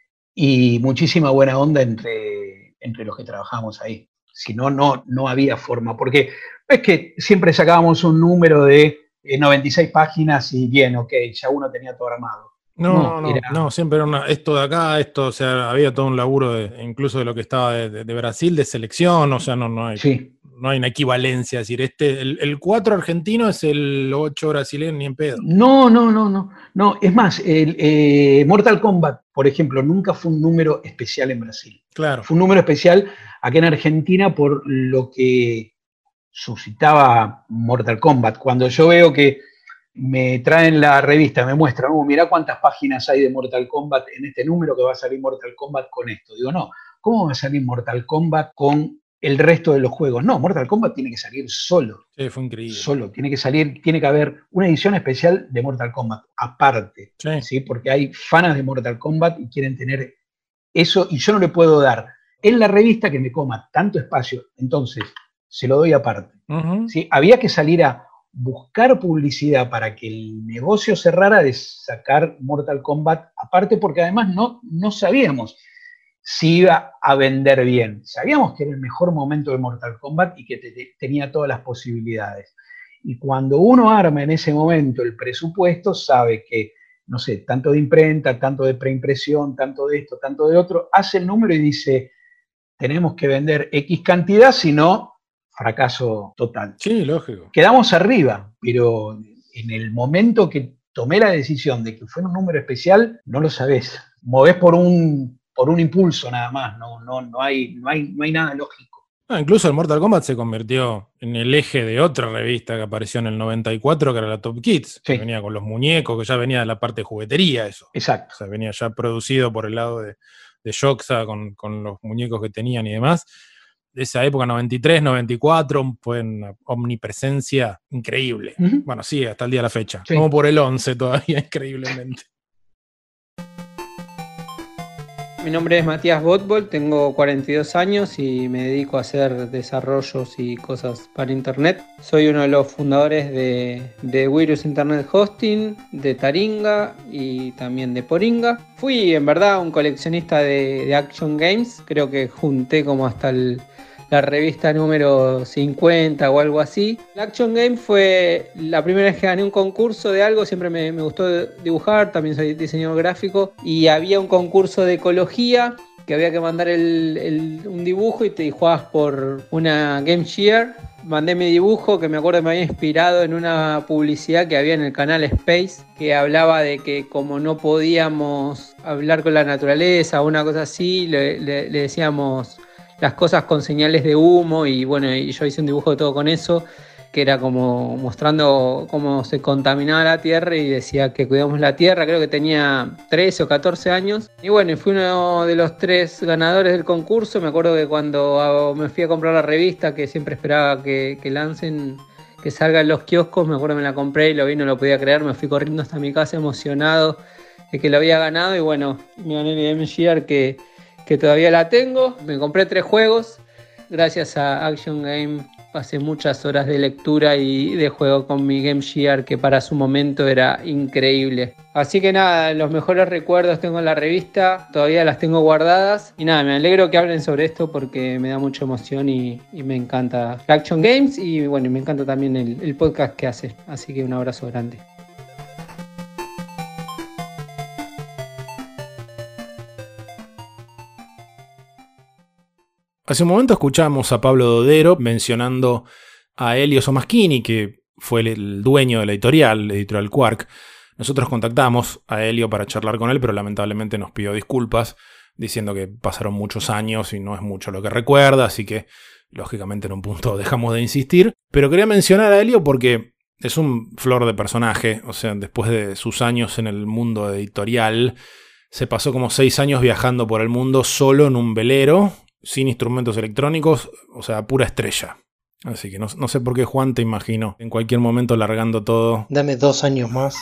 y muchísima buena onda entre los que trabajábamos ahí. Si no, no había forma, porque es que siempre sacábamos un número de 96 páginas y bien, ok, ya uno tenía todo armado. No, siempre era esto de acá, o sea, había todo un laburo incluso de lo que estaba de Brasil, de selección, o sea, no hay. Sí. No hay una equivalencia, es decir, el 4 argentino es el 8 brasileño, ni en pedo. No, es más, el Mortal Kombat, por ejemplo, nunca fue un número especial en Brasil. Claro. Fue un número especial aquí en Argentina por lo que suscitaba Mortal Kombat. Cuando yo veo que me traen la revista, me muestran, mirá cuántas páginas hay de Mortal Kombat en este número, que va a salir Mortal Kombat con esto. Digo, no, ¿cómo va a salir Mortal Kombat con el resto de los juegos? No, Mortal Kombat tiene que salir solo. Sí, fue increíble. Solo, tiene que haber una edición especial de Mortal Kombat, aparte. ¿Sí? Porque hay fans de Mortal Kombat y quieren tener eso, y yo no le puedo dar en la revista que me coma tanto espacio, entonces se lo doy aparte. Uh-huh. ¿Sí? Había que salir a buscar publicidad para que el negocio cerrara de sacar Mortal Kombat aparte, porque además no sabíamos si iba a vender bien. Sabíamos que era el mejor momento de Mortal Kombat y que tenía todas las posibilidades. Y cuando uno arma en ese momento el presupuesto, sabe que, no sé, tanto de imprenta, tanto de preimpresión, tanto de esto, tanto de otro, hace el número y dice, tenemos que vender X cantidad, si no, fracaso total. Sí, lógico. Quedamos arriba, pero en el momento que tomé la decisión de que fuera un número especial, no lo sabés. Movés por un impulso nada más, no hay nada lógico. Incluso el Mortal Kombat se convirtió en el eje de otra revista que apareció en el 94, que era la Top Kids, sí. Que venía con los muñecos, que ya venía de la parte de juguetería eso. Exacto. O sea, venía ya producido por el lado de Yoxa con los muñecos que tenían y demás. De esa época, 93, 94, fue una omnipresencia increíble. Uh-huh. Bueno, sí, hasta el día de la fecha. Sí. Como por el 11 todavía, increíblemente. Mi nombre es Matías Botbol, tengo 42 años y me dedico a hacer desarrollos y cosas para internet. Soy uno de los fundadores de Wirus Internet Hosting, de Taringa y también de Poringa. Fui en verdad un coleccionista de Action Games, creo que junté como hasta la revista número 50 o algo así. La Action Game fue la primera vez que gané un concurso de algo, siempre me gustó dibujar, también soy diseñador gráfico, y había un concurso de ecología que había que mandar un dibujo y te jugabas por una Game Gear. Mandé mi dibujo, que me acuerdo que me había inspirado en una publicidad que había en el canal Space, que hablaba de que como no podíamos hablar con la naturaleza o una cosa así, le decíamos las cosas con señales de humo, y bueno, y yo hice un dibujo de todo con eso, que era como mostrando cómo se contaminaba la tierra, y decía que cuidamos la tierra. Creo que tenía 13 o 14 años. Y bueno, fui uno de los 3 ganadores del concurso. Me acuerdo que cuando me fui a comprar la revista, que siempre esperaba que lancen, que salga en los kioscos, me acuerdo que me la compré y lo vi, no lo podía creer. Me fui corriendo hasta mi casa emocionado de que lo había ganado, y bueno, me gané mi Game Gear que todavía la tengo. Me compré 3 juegos. Gracias a Action Game pasé muchas horas de lectura y de juego con mi Game Gear, que para su momento era increíble. Así que nada, los mejores recuerdos tengo en la revista, todavía las tengo guardadas. Y nada, me alegro que hablen sobre esto porque me da mucha emoción y me encanta Action Games, y bueno, me encanta también el podcast que hace. Así que un abrazo grande. Hace un momento escuchamos a Pablo Dodero mencionando a Elio Somaschini, que fue el dueño de la editorial Quark. Nosotros contactamos a Elio para charlar con él, pero lamentablemente nos pidió disculpas, diciendo que pasaron muchos años y no es mucho lo que recuerda, así que lógicamente en un punto dejamos de insistir. Pero quería mencionar a Elio porque es un flor de personaje. O sea, después de sus años en el mundo editorial, se pasó como 6 años viajando por el mundo solo en un velero, sin instrumentos electrónicos, o sea, pura estrella. Así que no sé por qué Juan te imagino en cualquier momento largando todo. Dame 2 años más.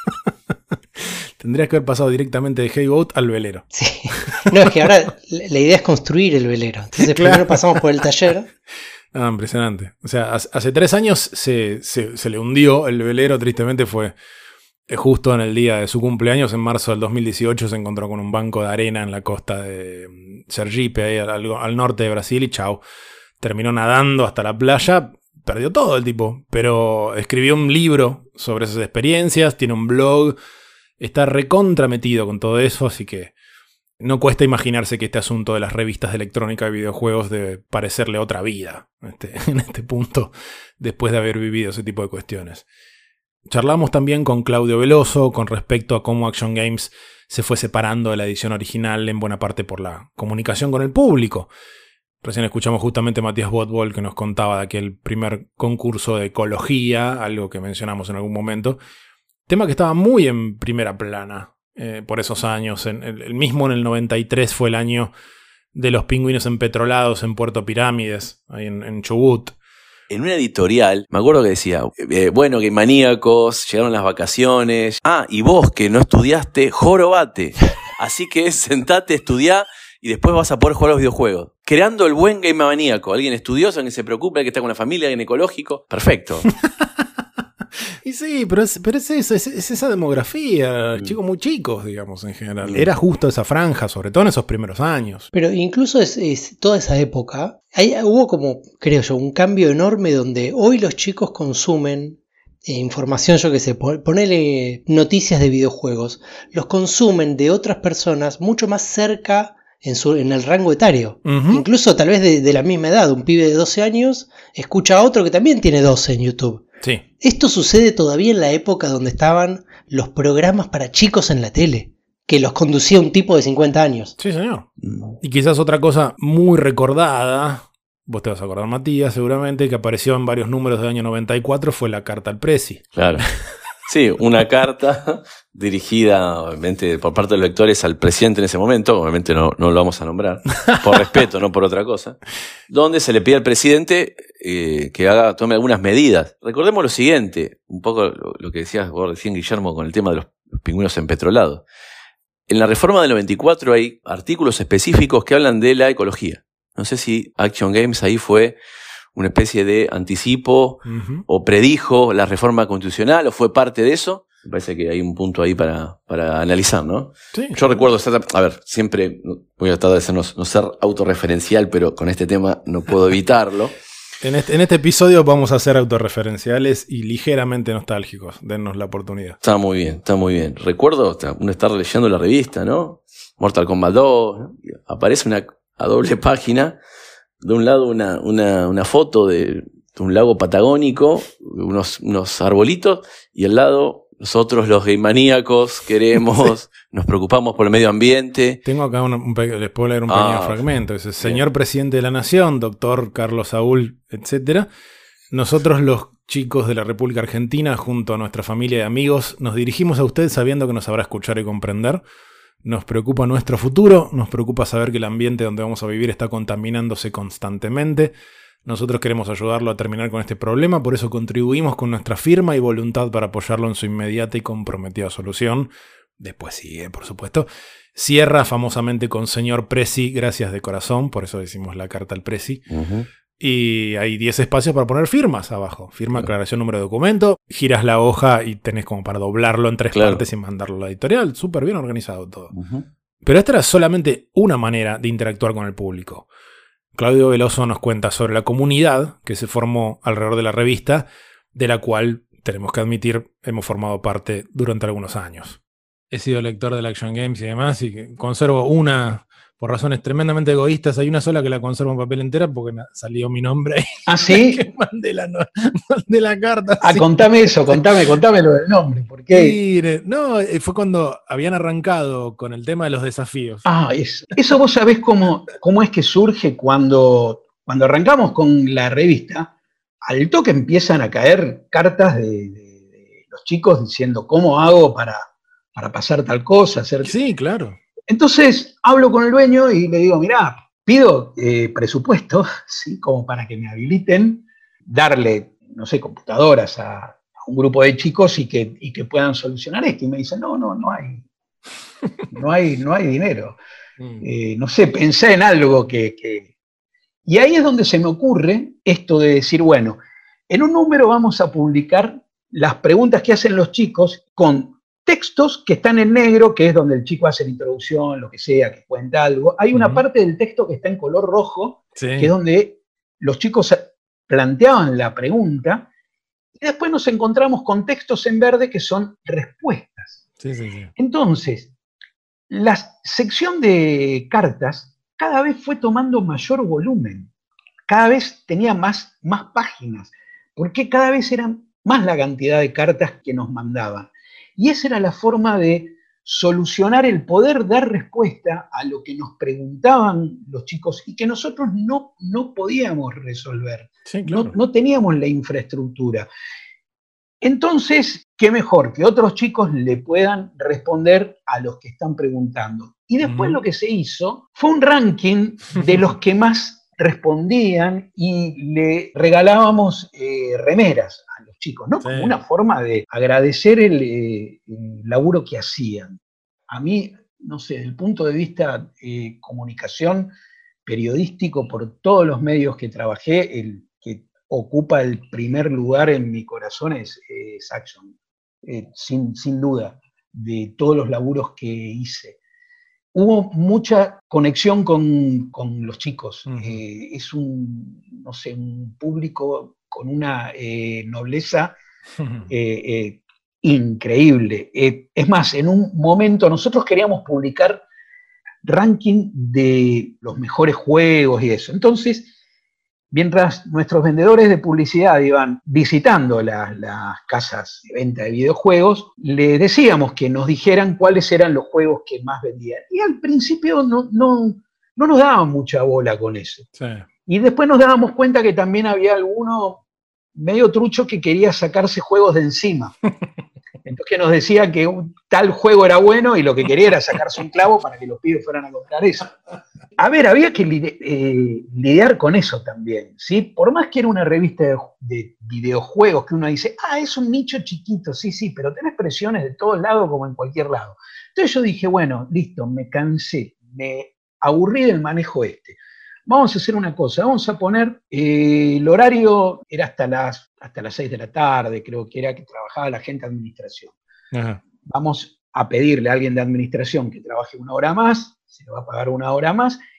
Tendrías que haber pasado directamente de Hey Boat al velero. Sí. No, es que ahora la idea es construir el velero. Entonces Claro. Primero pasamos por el taller. Ah, impresionante. O sea, hace 3 años se le hundió el velero, tristemente fue justo en el día de su cumpleaños, en marzo del 2018, se encontró con un banco de arena en la costa de Sergipe, ahí al norte de Brasil, y chau. Terminó nadando hasta la playa, perdió todo el tipo, pero escribió un libro sobre esas experiencias, tiene un blog, está recontra metido con todo eso, así que no cuesta imaginarse que este asunto de las revistas de electrónica y videojuegos debe parecerle otra vida en este punto, después de haber vivido ese tipo de cuestiones. Charlamos también con Claudio Veloso con respecto a cómo Action Games se fue separando de la edición original, en buena parte por la comunicación con el público. Recién escuchamos justamente a Matías Botbol, que nos contaba de aquel primer concurso de ecología, algo que mencionamos en algún momento. Tema que estaba muy en primera plana por esos años. El mismo en el 93 fue el año de los pingüinos empetrolados en Puerto Pirámides, ahí en Chubut. En una editorial, me acuerdo que decía, bueno, que maníacos, llegaron las vacaciones. Ah, y vos que no estudiaste, jorobate. Así que sentate, estudiá y después vas a poder jugar a los videojuegos. Creando el buen game maníaco. Alguien estudioso, alguien se preocupa, alguien que está con la familia, alguien ecológico. Perfecto. Y sí, pero es eso, es esa demografía, chicos muy chicos, digamos, en general. Era justo esa franja, sobre todo en esos primeros años. Pero incluso es toda esa época, hubo como, creo yo, un cambio enorme donde hoy los chicos consumen información, yo qué sé, ponele noticias de videojuegos, los consumen de otras personas mucho más cerca en el rango etario. Incluso tal vez de la misma edad, un pibe de 12 años escucha a otro que también tiene 12 en YouTube. Sí. Esto sucede todavía en la época donde estaban los programas para chicos en la tele, que los conducía un tipo de 50 años. Sí, señor. Y quizás otra cosa muy recordada, vos te vas a acordar, Matías, seguramente, que apareció en varios números del año 94, fue la carta al Presi. Claro. Sí, una carta dirigida, obviamente, por parte de los lectores al presidente en ese momento, obviamente no lo vamos a nombrar, por respeto, no por otra cosa, donde se le pide al presidente que tome algunas medidas. Recordemos lo siguiente, un poco lo que decías vos recién, Guillermo, con el tema de los pingüinos empetrolados. En la reforma del 94 hay artículos específicos que hablan de la ecología. No sé si Action Games ahí fue una especie de anticipo o predijo la reforma constitucional o fue parte de eso. Me parece que hay un punto ahí para analizar, ¿no? Sí. Yo recuerdo, a ver, siempre voy a tratar de no ser autorreferencial, pero con este tema no puedo evitarlo. En este episodio vamos a ser autorreferenciales y ligeramente nostálgicos. Dennos la oportunidad. Está muy bien, está muy bien. Recuerdo uno estar leyendo la revista, ¿no? Mortal Kombat 2, ¿no? Aparece a doble página, de un lado una foto de un lago patagónico, unos arbolitos, y al lado nosotros los game maníacos queremos, nos preocupamos por el medio ambiente. Tengo acá les puedo leer un pequeño fragmento. Dice: señor presidente de la Nación, doctor Carlos Saúl, etc. Nosotros los chicos de la República Argentina, junto a nuestra familia y amigos, nos dirigimos a usted sabiendo que nos sabrá escuchar y comprender. Nos preocupa nuestro futuro, nos preocupa saber que el ambiente donde vamos a vivir está contaminándose constantemente. Nosotros queremos ayudarlo a terminar con este problema, por eso contribuimos con nuestra firma y voluntad para apoyarlo en su inmediata y comprometida solución. Después sigue, por supuesto. Cierra famosamente con señor Presi, gracias de corazón, por eso decimos la carta al Presi. Uh-huh. Y hay 10 espacios para poner firmas abajo. Firma, aclaración, número de documento. Giras la hoja y tenés como para doblarlo en 3 partes y mandarlo a la editorial. Súper bien organizado todo. Uh-huh. Pero esta era solamente una manera de interactuar con el público. Claudio Veloso nos cuenta sobre la comunidad que se formó alrededor de la revista, de la cual, tenemos que admitir, hemos formado parte durante algunos años. He sido lector del Action Games y demás, y que conservo una, por razones tremendamente egoístas, hay una sola que la conservo en papel entera porque salió mi nombre. ¿Ah, sí? Que mandé la carta. Ah, sí. Contame eso, contame lo del nombre. ¿Por qué? Mire, no, fue cuando habían arrancado con el tema de los desafíos. Ah, eso vos sabés cómo es que surge cuando arrancamos con la revista. Al toque empiezan a caer cartas de los chicos diciendo cómo hago para pasar tal cosa. Hacer... Sí, claro. Entonces hablo con el dueño y le digo, mirá, pido presupuesto, ¿sí? Como para que me habiliten, darle, no sé, computadoras a un grupo de chicos y que puedan solucionar esto. Y me dicen, no hay dinero. No sé, pensé en algo que... Y ahí es donde se me ocurre esto de decir, bueno, en un número vamos a publicar las preguntas que hacen los chicos con textos que están en negro, que es donde el chico hace la introducción, lo que sea, que cuenta algo. Hay una parte del texto que está en color rojo, sí, que es donde los chicos planteaban la pregunta, y después nos encontramos con textos en verde que son respuestas. Sí. Entonces, la sección de cartas cada vez fue tomando mayor volumen, cada vez tenía más páginas, porque cada vez eran más la cantidad de cartas que nos mandaban. Y esa era la forma de solucionar el poder dar respuesta a lo que nos preguntaban los chicos y que nosotros no podíamos resolver. Sí, claro. No teníamos la infraestructura. Entonces, qué mejor que otros chicos le puedan responder a los que están preguntando. Y después lo que se hizo fue un ranking de los que más respondían y le regalábamos remeras a los chicos, ¿no? Sí. Como una forma de agradecer el laburo que hacían. A mí, no sé, desde el punto de vista comunicación periodístico, por todos los medios que trabajé, el que ocupa el primer lugar en mi corazón es Action, sin duda, de todos los laburos que hice. Hubo mucha conexión con los chicos. Es un público con una nobleza increíble. Es más, en un momento nosotros queríamos publicar ranking de los mejores juegos y eso. Entonces, mientras nuestros vendedores de publicidad iban visitando las casas de venta de videojuegos, le decíamos que nos dijeran cuáles eran los juegos que más vendían. Y al principio no nos daban mucha bola con eso. Sí. Y después nos dábamos cuenta que también había alguno medio trucho que quería sacarse juegos de encima. Entonces nos decía que tal juego era bueno y lo que quería era sacarse un clavo para que los pibes fueran a comprar eso. A ver, había que lidiar con eso también, ¿sí? Por más que era una revista de videojuegos que uno dice, es un nicho chiquito, sí, pero tenés presiones de todos lados como en cualquier lado. Entonces yo dije, bueno, listo, me cansé, me aburrí del manejo este. Vamos a hacer una cosa, vamos a poner, el horario era hasta las 6 de la tarde, creo que era que trabajaba la gente de administración. Ajá. Vamos a pedirle a alguien de administración que trabaje 1 hora más, se le va a pagar 1 hora más,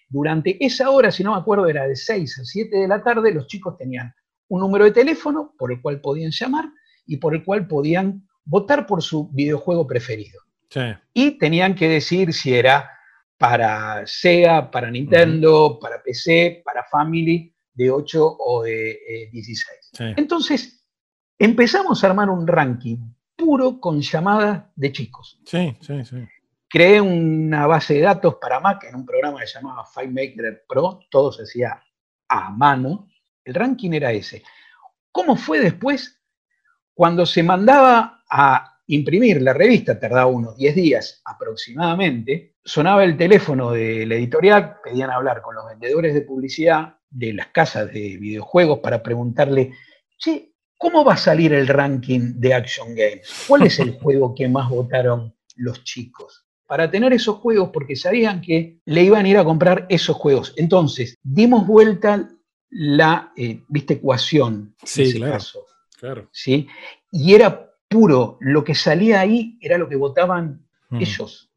durante esa hora, si no me acuerdo, era de 6 a 7 de la tarde, los chicos tenían un número de teléfono por el cual podían llamar y por el cual podían votar por su videojuego preferido. Sí. Y tenían que decir si era para Sega, para Nintendo, para PC, para Family, de 8 o de 16. Sí. Entonces, empezamos a armar un ranking puro con llamadas de chicos. Sí. Creé una base de datos para Mac en un programa que se llamaba FileMaker Pro, todo se hacía a mano. El ranking era ese. ¿Cómo fue después? Cuando se mandaba a imprimir la revista, tardaba unos 10 días aproximadamente, sonaba el teléfono de la editorial, pedían hablar con los vendedores de publicidad de las casas de videojuegos para preguntarle, che, ¿cómo va a salir el ranking de Action Games? ¿Cuál es el juego que más votaron los chicos? Para tener esos juegos, porque sabían que le iban a ir a comprar esos juegos. Entonces, dimos vuelta la ecuación, Sí, en ese claro, caso. claro. ¿Sí? Y era puro, lo que salía ahí era lo que votaban ellos.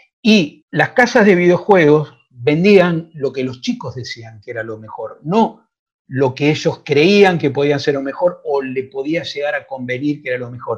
Y las casas de videojuegos vendían lo que los chicos decían que era lo mejor, no lo que ellos creían que podían ser lo mejor o le podía llegar a convenir que era lo mejor.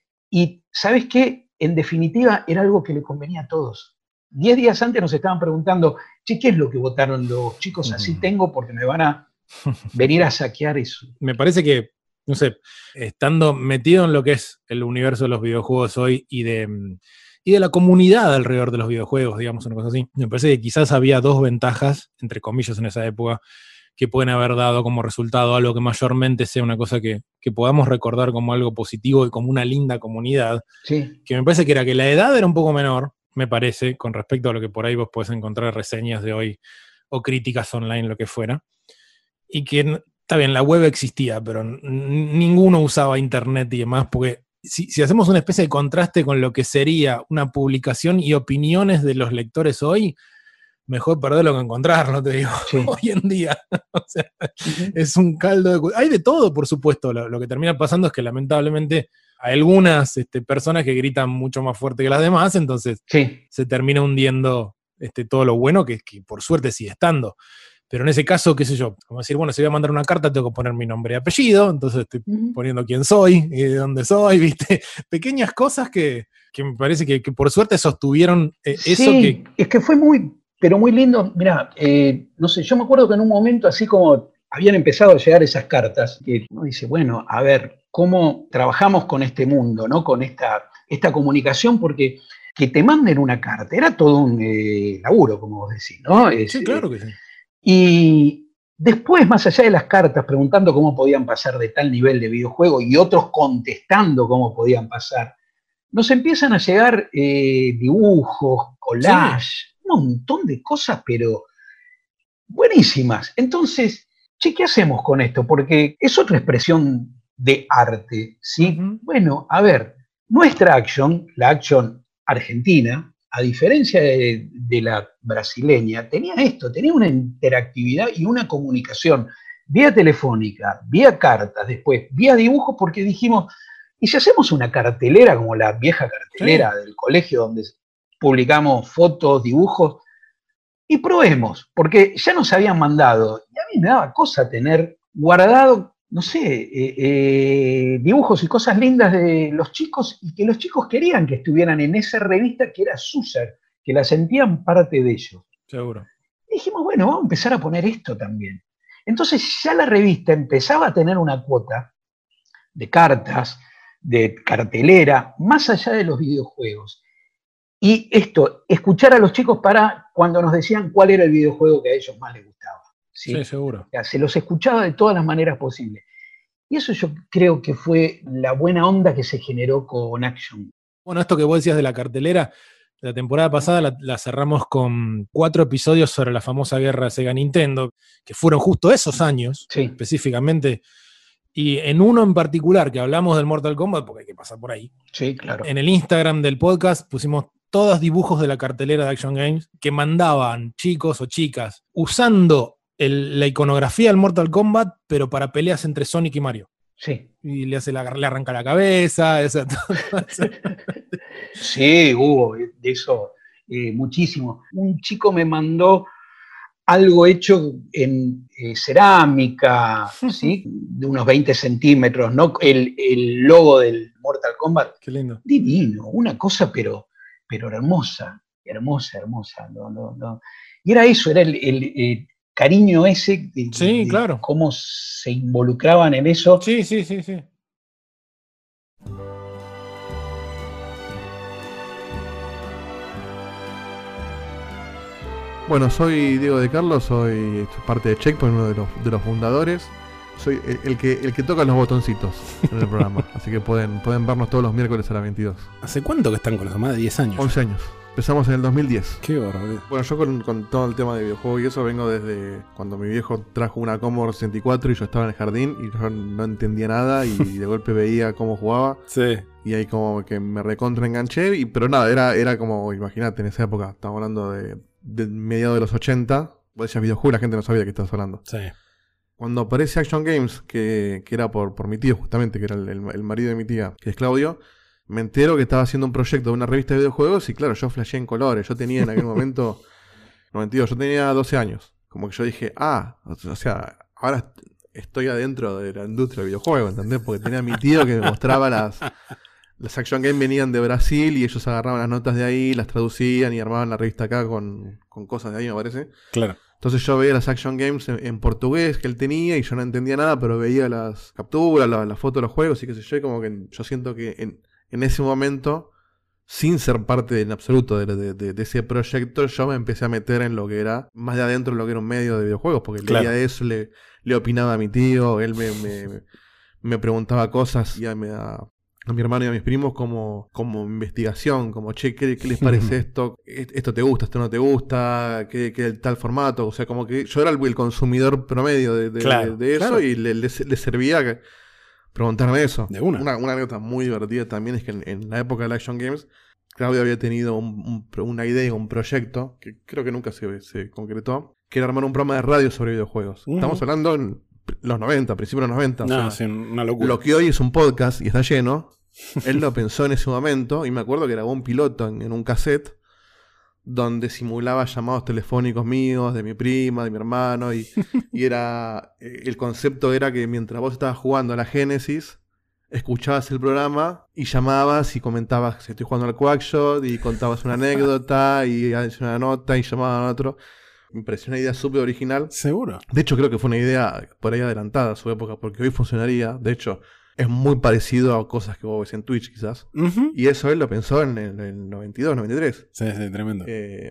Y ¿sabes qué? En definitiva era algo que le convenía a todos. 10 días antes nos estaban preguntando, che, ¿qué es lo que votaron los chicos? Así tengo porque me van a venir a saquear eso. Me parece que, no sé, estando metido en lo que es el universo de los videojuegos hoy y de la comunidad alrededor de los videojuegos, digamos, una cosa así, me parece que quizás había dos ventajas, entre comillas, en esa época, que pueden haber dado como resultado algo que mayormente sea una cosa que podamos recordar como algo positivo y como una linda comunidad, sí. Que me parece que era que la edad era un poco menor, me parece, con respecto a lo que por ahí vos podés encontrar reseñas de hoy o críticas online, lo que fuera, y que, está bien, la web existía, pero ninguno usaba internet y demás, porque si hacemos una especie de contraste con lo que sería una publicación y opiniones de los lectores hoy, mejor perderlo que encontrarlo, te digo, sí. Hoy en día. O sea, es un caldo de... Hay de todo, por supuesto. Lo que termina pasando es que lamentablemente hay algunas personas que gritan mucho más fuerte que las demás, entonces sí. se termina hundiendo todo lo bueno que por suerte sigue estando. Pero en ese caso, qué sé yo, como decir, bueno, si voy a mandar una carta tengo que poner mi nombre y apellido, entonces estoy poniendo quién soy y de dónde soy, ¿viste? Pequeñas cosas que me parece que por suerte sostuvieron eso sí, es que fue pero muy lindo. Mirá, no sé, yo me acuerdo que en un momento así como habían empezado a llegar esas cartas, que uno dice, bueno, a ver, ¿cómo trabajamos con este mundo, ¿no? Con esta comunicación? Porque que te manden una carta era todo un laburo, como vos decís, ¿no? Sí, claro que sí. Y después, más allá de las cartas, preguntando cómo podían pasar de tal nivel de videojuego y otros contestando cómo podían pasar, nos empiezan a llegar dibujos, collage, un montón de cosas, pero buenísimas. Entonces, che, ¿qué hacemos con esto? Porque es otra expresión de arte, ¿sí? Bueno, a ver, nuestra Action, la Action argentina, a diferencia de la brasileña, tenía esto, tenía una interactividad y una comunicación vía telefónica, vía cartas, después vía dibujos, porque dijimos, ¿y si hacemos una cartelera como la vieja cartelera del colegio donde publicamos fotos, dibujos? Y probemos, porque ya nos habían mandado, y a mí me daba cosa tener guardado, no sé, dibujos y cosas lindas de los chicos, y que los chicos querían que estuvieran en esa revista que era suya, que la sentían parte de ellos. Seguro. Y dijimos, bueno, vamos a empezar a poner esto también. Entonces ya la revista empezaba a tener una cuota de cartas, de cartelera, más allá de los videojuegos. Y esto, escuchar a los chicos para cuando nos decían cuál era el videojuego que a ellos más les gustaba. Sí, seguro. O sea, se los escuchaba de todas las maneras posibles. Y eso yo creo que fue la buena onda que se generó con Action. Bueno, esto que vos decías de la cartelera, la temporada pasada la cerramos con 4 episodios sobre la famosa guerra Sega-Nintendo, que fueron justo esos años, específicamente. Y en uno en particular, que hablamos del Mortal Kombat, porque hay que pasar por ahí. Sí, claro. En el Instagram del podcast pusimos todos dibujos de la cartelera de Action Games que mandaban chicos o chicas usando la iconografía del Mortal Kombat, pero para peleas entre Sonic y Mario. Sí. Y le arranca la cabeza. Sí, hubo de eso muchísimo. Un chico me mandó algo hecho en cerámica, ¿sí? De unos 20 centímetros, ¿no? El logo del Mortal Kombat. Qué lindo. Divino, una cosa pero hermosa. No. Y era eso, era el cariño ese Sí, claro. Cómo se involucraban en eso. Sí. Bueno, soy Diego de Carlos, soy parte de Checkpoint, uno de los fundadores. Soy el que toca los botoncitos en el programa, así que pueden vernos todos los miércoles a las 22. ¿Hace cuánto que están con los más de 10 años? 11 años. Empezamos en el 2010. Qué barbaridad. Bueno, yo con todo el tema de videojuegos y eso vengo desde cuando mi viejo trajo una Commodore 64 y yo estaba en el jardín y yo no entendía nada y de golpe veía cómo jugaba. Sí. Y ahí como que me recontra enganché, pero nada, era como, imagínate, en esa época, estamos hablando de mediados de los 80, vos decías videojuegos, la gente no sabía de qué estabas hablando. Sí. Cuando aparece Action Games, que era por mi tío justamente, que era el marido de mi tía, que es Claudio, me entero que estaba haciendo un proyecto de una revista de videojuegos y claro, yo flasheé en colores. Yo tenía en aquel momento, 92, yo tenía 12 años. Como que yo dije, o sea, ahora estoy adentro de la industria del videojuego, ¿entendés? Porque tenía a mi tío que me mostraba las Action Games venían de Brasil y ellos agarraban las notas de ahí, las traducían y armaban la revista acá con cosas de ahí, me parece. Claro. Entonces yo veía las Action Games en portugués que él tenía y yo no entendía nada, pero veía las capturas, las fotos de los juegos y qué sé yo, y como que yo siento que en ese momento, sin ser parte en absoluto de ese proyecto, yo me empecé a meter en lo que era, más de adentro, en lo que era un medio de videojuegos, porque leía de eso, le opinaba a mi tío, él me preguntaba cosas y a mi hermano y a mis primos como investigación, como che, ¿qué les parece esto? ¿Esto te gusta? ¿Esto no te gusta? ¿Qué tal formato? O sea, como que yo era el consumidor promedio de eso, claro. Y le servía preguntarme eso. De una anécdota muy divertida también es que en la época de la Action Games, Claudio había tenido una idea, un proyecto, que creo que nunca se concretó, que era armar un programa de radio sobre videojuegos. Estamos hablando en los 90, principios de los 90. No, o sea, sí, una locura. Lo que hoy es un podcast y está lleno, él lo pensó en ese momento y me acuerdo que grabó un piloto en un cassette donde simulaba llamados telefónicos míos, de mi prima, de mi hermano y era el concepto era que mientras vos estabas jugando a la Genesis, escuchabas el programa y llamabas y comentabas que estoy jugando al Quackshot y contabas una anécdota y hacías una nota y llamaban a otro. Me pareció una idea súper original. ¿Seguro? De hecho, creo que fue una idea por ahí adelantada a su época, porque hoy funcionaría. De hecho, es muy parecido a cosas que vos ves en Twitch, quizás. Y eso él lo pensó en el 92, 93. Sí, tremendo.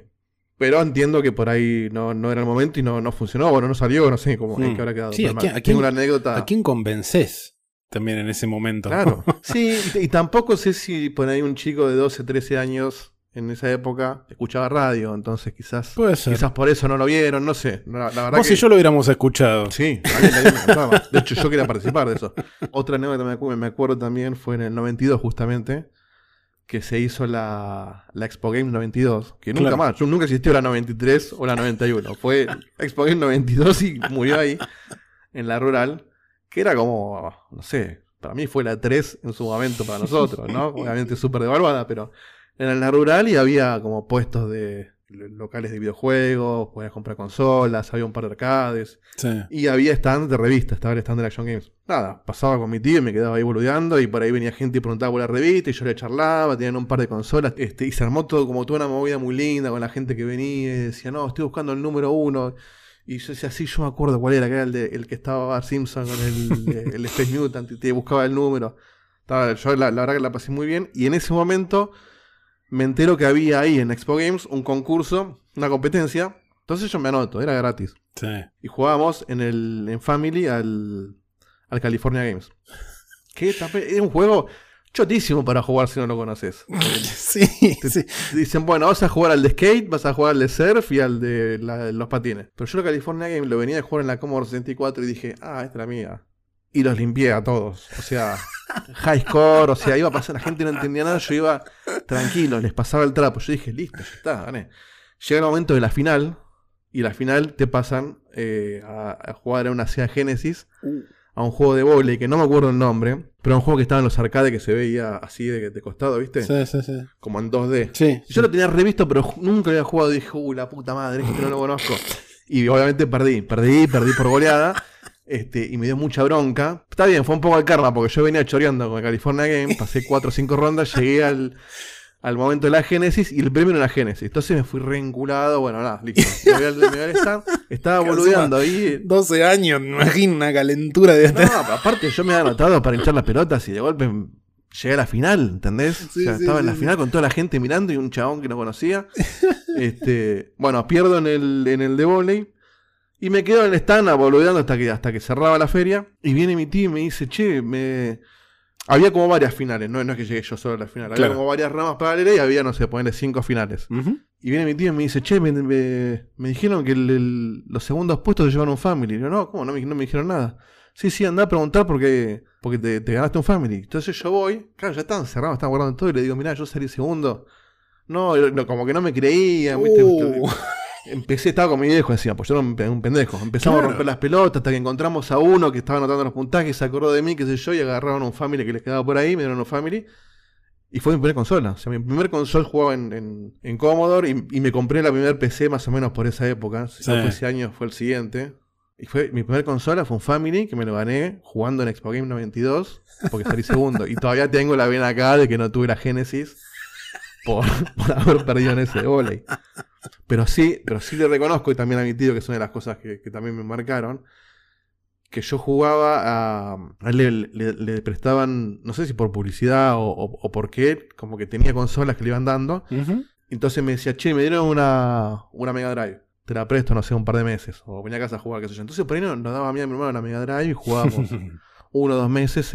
Pero entiendo que por ahí no era el momento y no funcionó. Bueno, no salió, no sé cómo es que habrá quedado. Sí, tengo una anécdota. ¿A quién convences también en ese momento? Claro. Sí, y tampoco sé si por ahí un chico de 12, 13 años... En esa época escuchaba radio, entonces quizás por eso no lo vieron, no sé. La verdad si yo lo hubiéramos escuchado. Sí, a mí me encantaba. De hecho, yo quería participar de eso. Otra anécdota me acuerdo también fue en el 92 justamente, que se hizo la Expo Games 92, que nunca más, nunca existió la 93 o la 91. Fue Expo Games 92 y murió ahí, en la rural, que era como, no sé, para mí fue la 3 en su momento para nosotros, ¿no? Obviamente súper devaluada, pero... Era en la rural y había como puestos de locales de videojuegos, podías comprar consolas, había un par de arcades. Sí. Y había stand de revistas, estaba el stand de Action Games. Nada, pasaba con mi tío y me quedaba ahí boludeando y por ahí venía gente y preguntaba por la revista y yo le charlaba, tenían un par de consolas. Y se armó todo como toda una movida muy linda con la gente que venía y decía, no, estoy buscando el número 1. Y yo decía, sí, yo me acuerdo cuál era, que era el que estaba Bart Simpson con el Space Mutant y te buscaba el número. Yo la verdad que la pasé muy bien y en ese momento... Me entero que había ahí en Expo Games un concurso, una competencia. Entonces yo me anoto, era gratis. Sí. Y jugábamos en Family al California Games. Que es un juego chotísimo para jugar si no lo conoces. Sí. Dicen, bueno, vas a jugar al de skate, vas a jugar al de surf y al de los patines. Pero yo el California Games lo venía de jugar en la Commodore 64 y dije, esta es la mía. Y los limpié a todos. O sea, high score, o sea, iba a pasar, la gente no entendía nada, yo iba tranquilo, les pasaba el trapo. Yo dije, listo, ya está, gané. Llega el momento de la final, y la final te pasan a jugar a una Sega Genesis, a un juego de vóley que no me acuerdo el nombre, pero un juego que estaba en los arcades que se veía así de costado, ¿viste? Sí. Como en 2D. Sí. Yo lo tenía revisto, pero nunca lo había jugado y dije, la puta madre, este no lo conozco. Y obviamente perdí por goleada. Y me dio mucha bronca. Está bien, fue un poco al karma, porque yo venía choreando con el California Game, pasé 4 o 5 rondas, llegué al momento de la Génesis y el premio era la Génesis. Entonces me fui reenculado, bueno, nada, listo. Me voy al stand, estaba boludeando ahí. 12 años, me imagino una calentura de No, aparte yo me había anotado para hinchar las pelotas y de golpe llegué a la final, ¿entendés? Sí, estaba en la final con toda la gente mirando y un chabón que no conocía. Bueno, pierdo en el de vóley. Y me quedo en el stand boludeando hasta que cerraba la feria. Y viene mi tío y me dice, che, había como varias finales, no es que llegué yo solo a la final. Claro. Había como varias ramas paralelas y había, no sé, ponerle 5 finales. Y viene mi tío y me dice, che, me dijeron que los segundos puestos te llevan un family. Y yo, no, ¿cómo? No me dijeron nada. Sí, andá a preguntar porque te ganaste un family. Entonces yo voy, claro, ya estaban cerrados, estaban guardando todo. Y le digo, mirá, yo salí segundo. No, como que no me creían, ¿viste? Estaba con mi viejo encima, pues yo era un pendejo. Empezamos a romper las pelotas hasta que encontramos a uno que estaba anotando los puntajes, se acordó de mí, qué sé yo, y agarraron un family que les quedaba por ahí, me dieron un family. Y fue mi primera consola. O sea, mi primer console jugaba en Commodore y me compré la primer PC más o menos por esa época. Si no fue ese año, fue el siguiente. Y mi primer consola fue un Family que me lo gané jugando en Expo Game 92 porque salí segundo. Y todavía tengo la vena acá de que no tuve la Genesis por haber perdido en ese vóley. Pero sí le reconozco, y también a mi tío, que es una de las cosas que también me marcaron, que yo jugaba a él le prestaban, no sé si por publicidad o por qué, como que tenía consolas que le iban dando. Entonces me decía, che, me dieron una Mega Drive, te la presto, no sé, un par de meses, o venía a casa a jugar, qué sé yo. Entonces por ahí nos daba a mí y a mi hermano una Mega Drive y jugábamos 1 o 2 meses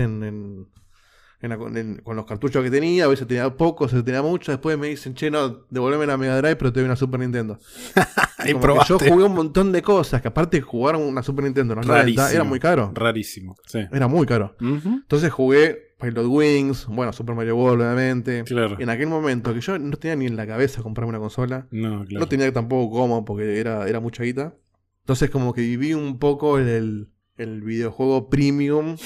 con los cartuchos que tenía. A veces tenía poco, a veces tenía mucho. Después me dicen, che, no, devolveme la Mega Drive, pero te doy una Super Nintendo. Ahí probaste. Yo jugué un montón de cosas, que aparte de jugar una Super Nintendo en los 90 era muy caro. Rarísimo, sí. Era muy caro. Entonces jugué Pilot Wings, bueno, Super Mario World, obviamente. Claro. En aquel momento, que yo no tenía ni en la cabeza comprarme una consola. No, claro. No tenía tampoco cómo, porque era mucha guita. Entonces como que viví un poco el videojuego premium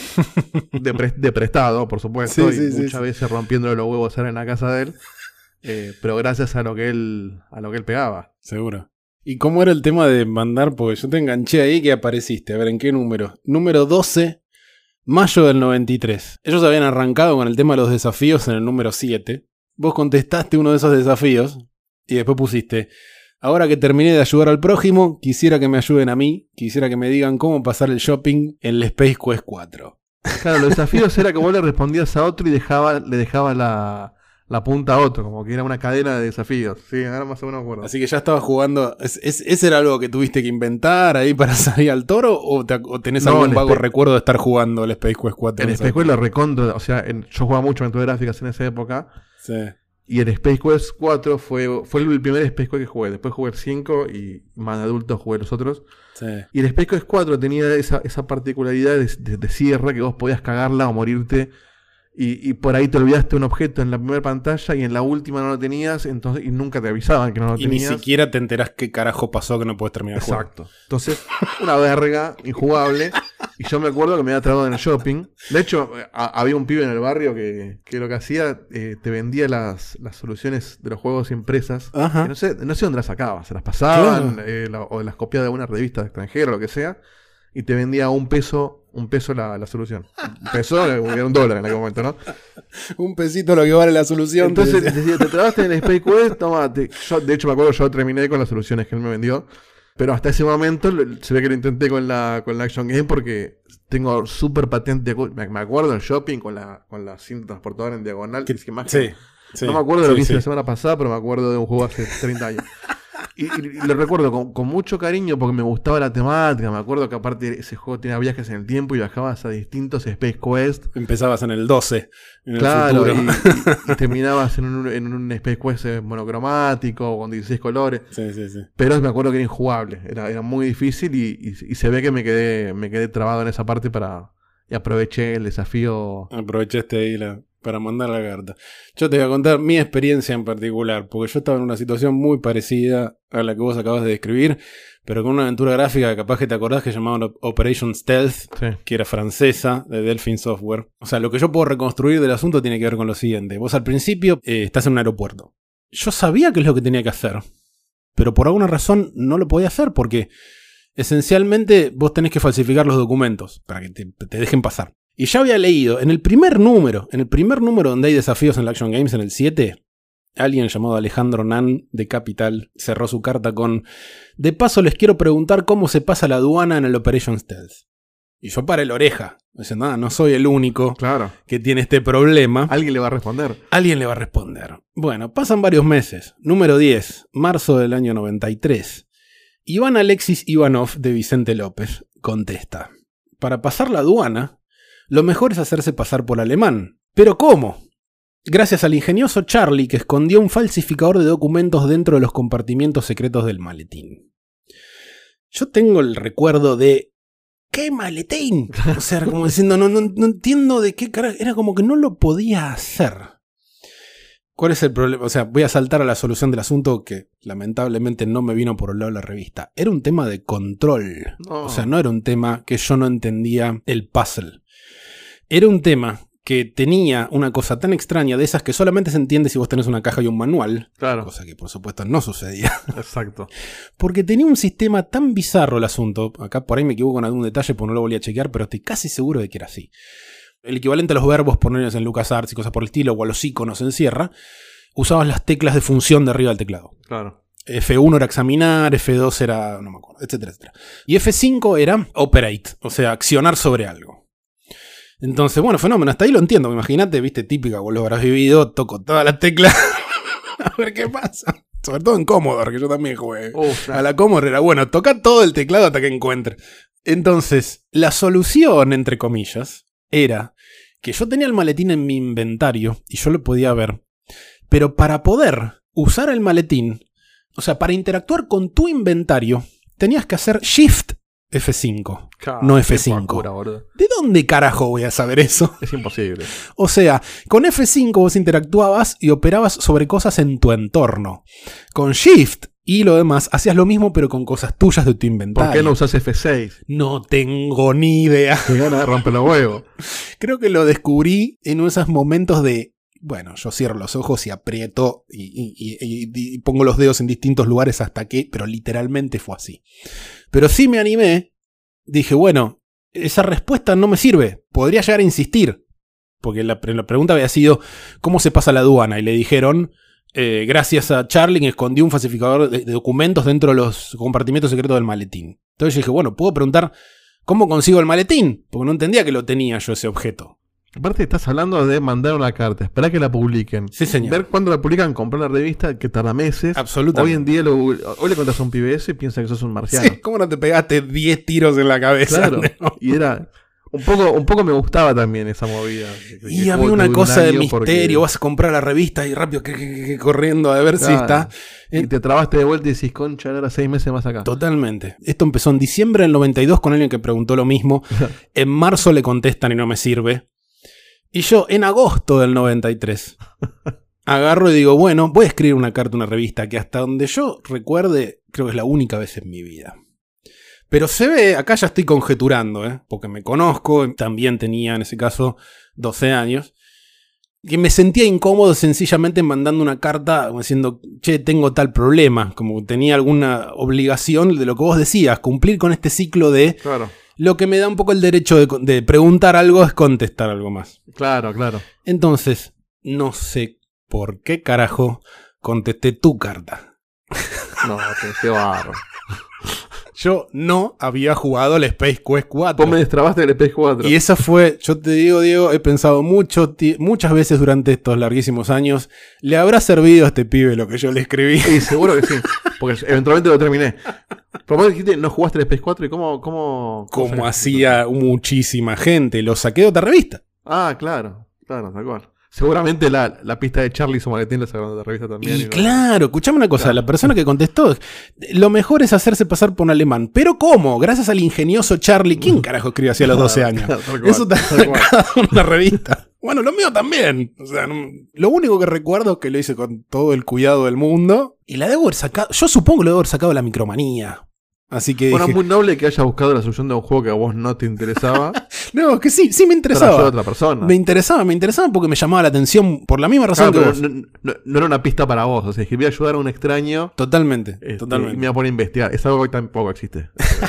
de prestado, por supuesto, muchas veces rompiéndole los huevos en la casa de él, pero gracias a lo que él pegaba. Seguro. ¿Y cómo era el tema de mandar? Porque yo te enganché ahí que apareciste. A ver, ¿en qué número? Número 12, mayo del 93. Ellos habían arrancado con el tema de los desafíos en el número 7. Vos contestaste uno de esos desafíos y después pusiste: ahora que terminé de ayudar al prójimo, quisiera que me ayuden a mí, quisiera que me digan cómo pasar el shopping en el Space Quest 4. Claro, los desafíos era que vos le respondías a otro y le dejaba la punta a otro, como que era una cadena de desafíos. Sí, ahora más o menos me acuerdo. Así que ya estabas jugando. ¿Ese era algo que tuviste que inventar ahí para salir al toro? ¿O tenés algún vago recuerdo de estar jugando el Space Quest 4? El Space Quest lo recontra. O sea, yo jugaba mucho aventuras gráficas en esa época. Sí. Y el Space Quest 4 fue el primer Space Quest que jugué. Después jugué el 5 y más de adulto jugué los otros. Sí. Y el Space Quest 4 tenía esa particularidad de cierre, que vos podías cagarla o morirte. Y por ahí te olvidaste un objeto en la primera pantalla y en la última no lo tenías, entonces, y nunca te avisaban que no lo tenías. Y ni siquiera te enterás qué carajo pasó que no puedes terminar el juego. Exacto. Entonces, una verga, injugable. Y yo me acuerdo que me había trabado en el shopping. De hecho, había un pibe en el barrio que lo que hacía, te vendía las soluciones de los juegos impresas. Ajá. No sé dónde las sacaba. Se las pasaban, o las copiaba de alguna revista extranjera o lo que sea. Y te vendía $1 la solución. $1 era $1 en aquel momento, ¿no? $1 pesito lo que vale la solución. Entonces decía, te trabaste en el Space Quest, toma. Yo, de hecho, me acuerdo, yo terminé con las soluciones que él me vendió. Pero hasta ese momento se ve que lo intenté con la Action Game porque tengo súper patente. Me acuerdo del shopping con la cinta transportadora en diagonal. Sí, no me acuerdo de lo que hice la semana pasada, pero me acuerdo de un juego hace 30 años. Y lo recuerdo con mucho cariño porque me gustaba la temática. Me acuerdo que aparte ese juego tenía viajes en el tiempo y viajabas a distintos Space Quest. Empezabas en el 12. Claro, y terminabas en un Space Quest monocromático con 16 colores. Sí. Pero me acuerdo que era injugable. Era muy difícil y se ve que me quedé trabado en esa parte y aproveché el desafío. Aprovechaste ahí para mandar la carta. Yo te voy a contar mi experiencia en particular, porque yo estaba en una situación muy parecida a la que vos acabas de describir, pero con una aventura gráfica que capaz que te acordás que llamaban Operation Stealth, que era francesa, de Delphine Software. O sea, lo que yo puedo reconstruir del asunto tiene que ver con lo siguiente. Vos al principio estás en un aeropuerto. Yo sabía qué es lo que tenía que hacer, pero por alguna razón no lo podía hacer porque Esencialmente, vos tenés que falsificar los documentos para que te dejen pasar. Y ya había leído, en el primer número donde hay desafíos en la Action Games, en el 7, alguien llamado Alejandro Nan de Capital cerró su carta con: de paso les quiero preguntar cómo se pasa la aduana en el Operation Stealth. Y yo paré la oreja, diciendo, no soy el único que tiene este problema. Alguien le va a responder. Bueno, pasan varios meses. Número 10, marzo del año 93. Iván Alexis Ivanov de Vicente López contesta: para pasar la aduana, lo mejor es hacerse pasar por alemán. ¿Pero cómo? Gracias al ingenioso Charlie que escondió un falsificador de documentos dentro de los compartimientos secretos del maletín. Yo tengo el recuerdo de... ¿Qué maletín? O sea, como diciendo, no entiendo de qué carajo. Era como que no lo podía hacer. ¿Cuál es el problema? O sea, voy a saltar a la solución del asunto que lamentablemente no me vino por el lado de la revista. Era un tema de control. O sea, no era un tema que yo no entendía el puzzle. Era un tema que tenía una cosa tan extraña de esas que solamente se entiende si vos tenés una caja y un manual. Claro. Cosa que por supuesto no sucedía. Exacto. Porque tenía un sistema tan bizarro el asunto. Acá por ahí me equivoco en algún detalle porque no lo volví a chequear, pero estoy casi seguro de que era así. El equivalente a los verbos ponerlos en LucasArts y cosas por el estilo, o a los iconos en Sierra, usabas las teclas de función de arriba del teclado. Claro. F1 era examinar, F2 era... no me acuerdo, etcétera, etcétera. Y F5 era operate, o sea, accionar sobre algo. Entonces, bueno, fenómeno, hasta ahí lo entiendo. Imagínate, viste, típica, vos lo habrás vivido, toco todas las teclas a ver qué pasa. Sobre todo en Commodore, que yo también jugué. A la Commodore era, bueno, toca todo el teclado hasta que encuentre. Entonces, la solución, entre comillas, era que yo tenía el maletín en mi inventario y yo lo podía ver. Pero para poder usar el maletín, o sea, para interactuar con tu inventario, tenías que hacer Shift F5, no F5. ¿De dónde carajo voy a saber eso? Es imposible. O sea, con F5 vos interactuabas y operabas sobre cosas en tu entorno. Con Shift y lo demás hacías lo mismo pero con cosas tuyas de tu inventario. ¿Por qué no usás F6? No tengo ni idea. Qué gana de romper los huevos. Creo que lo descubrí en esos momentos de... Bueno, yo cierro los ojos y aprieto y pongo los dedos en distintos lugares hasta que... Pero literalmente fue así. Pero sí me animé. Dije, bueno, esa respuesta no me sirve. Podría llegar a insistir. Porque la pregunta había sido, ¿cómo se pasa la aduana? Y le dijeron, gracias a Charlie, escondió un falsificador de documentos dentro de los compartimentos secretos del maletín. Entonces yo dije, bueno, puedo preguntar, ¿cómo consigo el maletín? Porque no entendía que lo tenía yo ese objeto. Aparte estás hablando de mandar una carta, esperar que la publiquen. Sí, señor. Ver cuándo la publican, comprar la revista, que tarda meses. Absolutamente. Hoy en día, hoy le contás a un pibe eso y piensa que sos un marciano. Sí, ¿cómo no te pegaste 10 tiros en la cabeza? Claro, ¿no? Y era... Un poco me gustaba también esa movida. Y había una cosa de misterio, vas a comprar la revista y rápido corriendo a ver si está. Y te trabaste de vuelta y decís, concha, ahora 6 meses más acá. Totalmente. Esto empezó en diciembre del 92 con alguien que preguntó lo mismo. En marzo le contestan y no me sirve. Y yo, en agosto del 93, agarro y digo, bueno, voy a escribir una carta a una revista que hasta donde yo recuerde, creo que es la única vez en mi vida. Pero se ve, acá ya estoy conjeturando, porque me conozco, también tenía en ese caso 12 años, que me sentía incómodo sencillamente mandando una carta diciendo, che, tengo tal problema, como tenía alguna obligación de lo que vos decías, cumplir con este ciclo de... Claro. Lo que me da un poco el derecho de preguntar algo es contestar algo más. Claro, claro. Entonces, no sé por qué carajo contesté tu carta. No, qué barro. Yo no había jugado al Space Quest 4. Vos me destrabaste del Space 4. Y esa fue, yo te digo, Diego, he pensado muchas veces durante estos larguísimos años, ¿le habrá servido a este pibe lo que yo le escribí? Sí, seguro que sí, porque eventualmente lo terminé. Pero vos dijiste, ¿no jugaste el Space 4? ¿Y cómo hacía muchísima gente? Lo saqué de otra revista. Ah, claro, tal cual. Seguramente la pista de Charlie y su maletín la sacaron de la revista también. Y claro, escuchame una cosa, la persona que contestó, lo mejor es hacerse pasar por un alemán. ¿Pero cómo? Gracias al ingenioso Charlie. ¿Quién carajo escribió así a los 12 años? Eso está sacado en una revista. Bueno, lo mío también. O sea, lo único que recuerdo es que lo hice con todo el cuidado del mundo. Y la debo haber sacado, yo supongo que lo debo haber sacado de la Micromanía. Así que bueno, dije, muy noble que haya buscado la solución de un juego que a vos no te interesaba. No, que sí me interesaba. Para otra persona. Me interesaba porque me llamaba la atención por la misma razón que vos. No era una pista para vos, o sea, que voy a ayudar a un extraño. Totalmente. Y me voy a poner a investigar. Es algo que tampoco existe.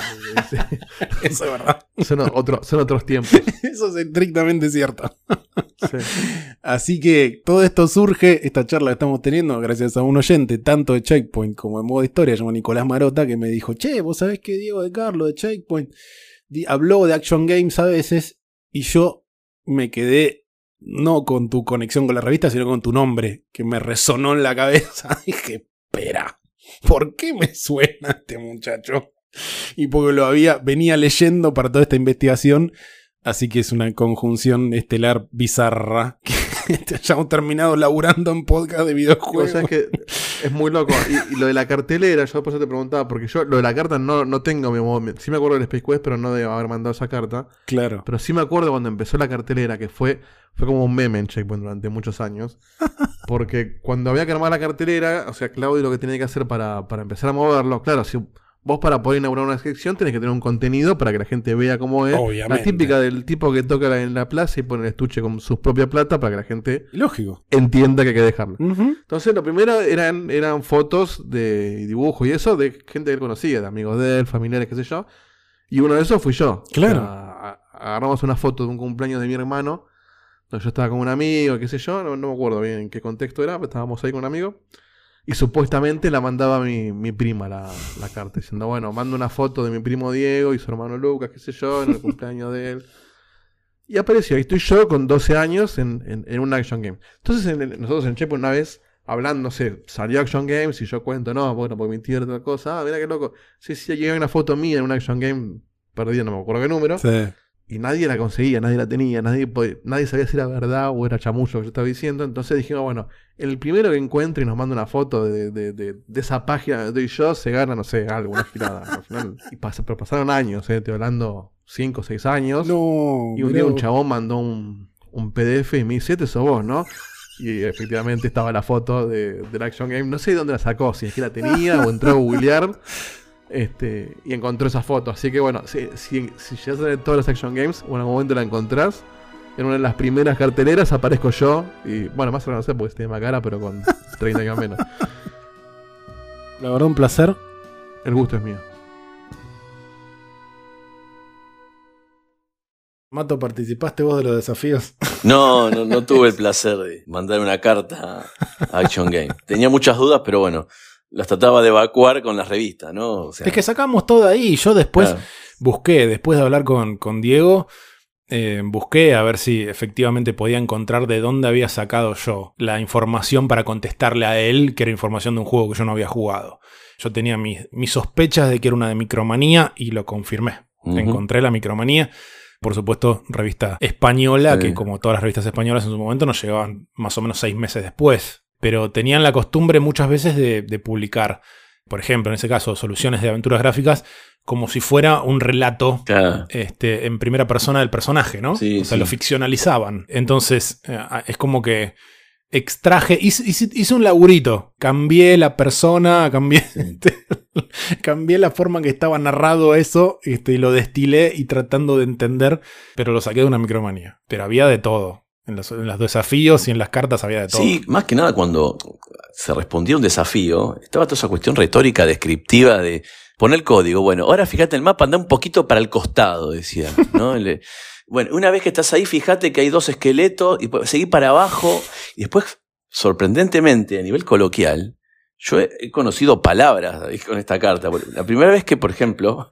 Eso es verdad. Son otros tiempos. Eso es estrictamente cierto. Sí. Así que todo esto surge, esta charla que estamos teniendo, gracias a un oyente, tanto de Checkpoint como de Modo Historia, llamado Nicolás Marota, que me dijo, che, vos sabés que Diego de Carlo de Checkpoint habló de Action Games a veces, y yo me quedé no con tu conexión con la revista, sino con tu nombre, que me resonó en la cabeza. Dije, espera, ¿por qué me suena este muchacho? Y porque venía leyendo para toda esta investigación. Así que es una conjunción estelar bizarra que hayamos terminado laburando en podcast de videojuegos. O sea, es que es muy loco. Y lo de la cartelera, yo por eso te preguntaba, porque yo lo de la carta no tengo mi modo. Sí me acuerdo del Space Quest, pero no de haber mandado esa carta. Claro. Pero sí me acuerdo cuando empezó la cartelera, que fue como un meme en Checkpoint durante muchos años. Porque cuando había que armar la cartelera, o sea, Claudio lo que tenía que hacer para empezar a moverlo, claro, si vos para poder inaugurar una sección tenés que tener un contenido para que la gente vea cómo es. Obviamente. La típica del tipo que toca en la plaza y pone el estuche con su propia plata para que la gente entienda que hay que dejarla. Uh-huh. Entonces lo primero eran fotos de dibujo y eso de gente que él conocía, de amigos de él, familiares, qué sé yo. Y uno de esos fui yo. Claro. O sea, agarramos una foto de un cumpleaños de mi hermano, donde yo estaba con un amigo, qué sé yo, no me acuerdo bien en qué contexto era, pero estábamos ahí con un amigo. Y supuestamente la mandaba mi prima la carta, diciendo, bueno, mando una foto de mi primo Diego y su hermano Lucas, qué sé yo, en el cumpleaños de él. Y apareció, ahí estoy yo con 12 años en un Action Game. Entonces nosotros en Chepo una vez, hablando, no sé, salió Action Games y yo cuento, no, bueno, porque mi tío era otra cosa, mira qué loco. Sí, llegó una foto mía en un Action Game, perdida, no me acuerdo qué número. Sí. Y nadie la conseguía, nadie la tenía, nadie sabía si era verdad o era chamullo lo que yo estaba diciendo. Entonces dijimos, bueno, el primero que encuentre y nos manda una foto de esa página donde estoy yo, se gana, no sé, algo, una girada. Al final, pero pasaron años, estoy hablando 5 o 6 años. No, y un día un chabón mandó un PDF y me dice, este sos vos, ¿no? Y efectivamente estaba la foto del Action Game. No sé de dónde la sacó, si es que la tenía o entró a googlear. Y encontró esa foto. Así que bueno, si llegas a ver todos los Action Games, en algún momento la encontrás. En una de las primeras carteleras aparezco yo. Y bueno, más o menos no sé porque tiene más cara, pero con 30 años menos. La verdad, un placer. El gusto es mío. Mato, ¿participaste vos de los desafíos? No tuve el placer de mandar una carta a Action Game. Tenía muchas dudas, pero bueno, las trataba de evacuar con las revistas, ¿no? O sea, es que sacamos todo ahí. Yo después busqué, después de hablar con Diego, busqué a ver si efectivamente podía encontrar de dónde había sacado yo la información para contestarle a él, que era información de un juego que yo no había jugado. Yo tenía mis sospechas de que era una de Micromanía y lo confirmé. Uh-huh. Encontré la Micromanía. Por supuesto, revista española, que como todas las revistas españolas en su momento nos llegaban más o menos 6 meses después. Pero tenían la costumbre muchas veces de publicar, por ejemplo, en ese caso, soluciones de aventuras gráficas, como si fuera un relato en primera persona del personaje, ¿no? Sí, o sea, lo ficcionalizaban. Entonces, es como que extraje, hice un laburito, cambié la persona, cambié la forma en que estaba narrado eso, y lo destilé y tratando de entender, pero lo saqué de una Micromanía. Pero había de todo. En los desafíos y en las cartas había de todo. Sí, más que nada cuando se respondía a un desafío, estaba toda esa cuestión retórica, descriptiva de poner el código. Bueno, ahora fíjate el mapa, anda un poquito para el costado, decía, ¿no? Bueno, una vez que estás ahí, fíjate que hay 2 esqueletos y seguí para abajo. Y después, sorprendentemente, a nivel coloquial, yo he conocido palabras con esta carta. La primera vez que, por ejemplo,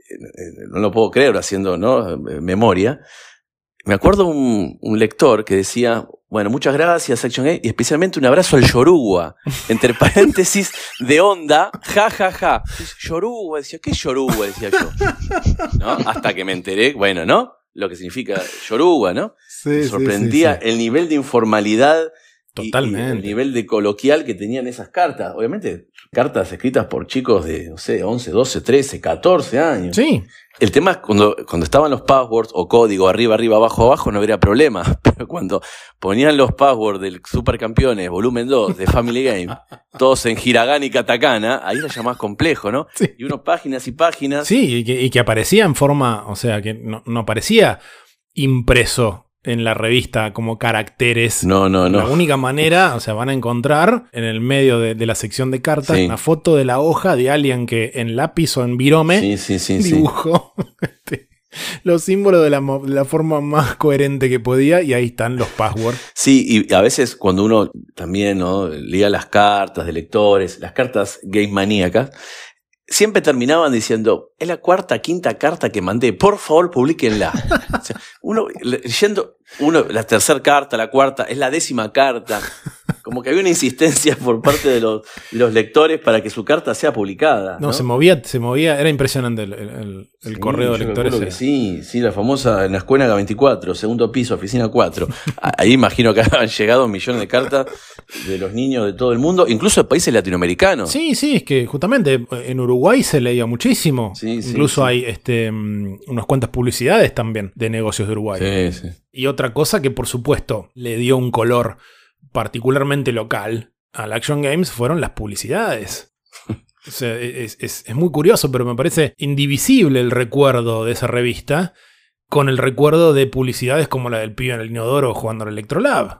no lo puedo creer haciendo memoria, me acuerdo un lector que decía, bueno, muchas gracias, Action Game, y especialmente un abrazo al Yoruba, entre paréntesis de onda, ja, ja, ja. Yoruba, decía, ¿qué es Yoruba? Decía yo. ¿No? Hasta que me enteré, bueno, ¿no? Lo que significa Yoruba, ¿no? Sí, me sorprendía el nivel de informalidad. Totalmente. Y el nivel de coloquial que tenían esas cartas. Obviamente, cartas escritas por chicos de, no sé, 11, 12, 13, 14 años. Sí. El tema es cuando estaban los passwords o código arriba, abajo, abajo, no habría problema. Pero cuando ponían los passwords del Supercampeones, volumen 2, de Family Game, todos en hiragana y katakana, ahí era ya más complejo, ¿no? Sí. Y uno páginas y páginas. Sí, y que aparecía en forma, o sea, que no aparecía impreso en la revista como caracteres. No. La única manera, o sea, van a encontrar en el medio de la sección de cartas una foto de la hoja de alguien que en lápiz o en virome dibujó los símbolos de la forma más coherente que podía, y ahí están los passwords. Sí, y a veces cuando uno también, ¿no?, leía las cartas de lectores, las cartas game maníacas, siempre terminaban diciendo: es la cuarta, quinta carta que mandé, por favor publíquenla. O sea, uno leyendo la tercera carta, la cuarta, es la 10ª carta. Como que había una insistencia por parte de los lectores para que su carta sea publicada. No, se movía, era impresionante el correo de lectores. Que sí, la famosa en la escuela 24, segundo piso, oficina 4. Ahí imagino que han llegado millones de cartas de los niños de todo el mundo, incluso de países latinoamericanos. Sí, es que justamente en Uruguay se leía muchísimo. Incluso hay unas cuantas publicidades también de negocios de Uruguay. Sí. Y otra cosa que por supuesto le dio un color particularmente local al Action Games fueron las publicidades. O sea, es muy curioso, pero me parece indivisible el recuerdo de esa revista con el recuerdo de publicidades como la del pibe en el inodoro jugando al Electrolab.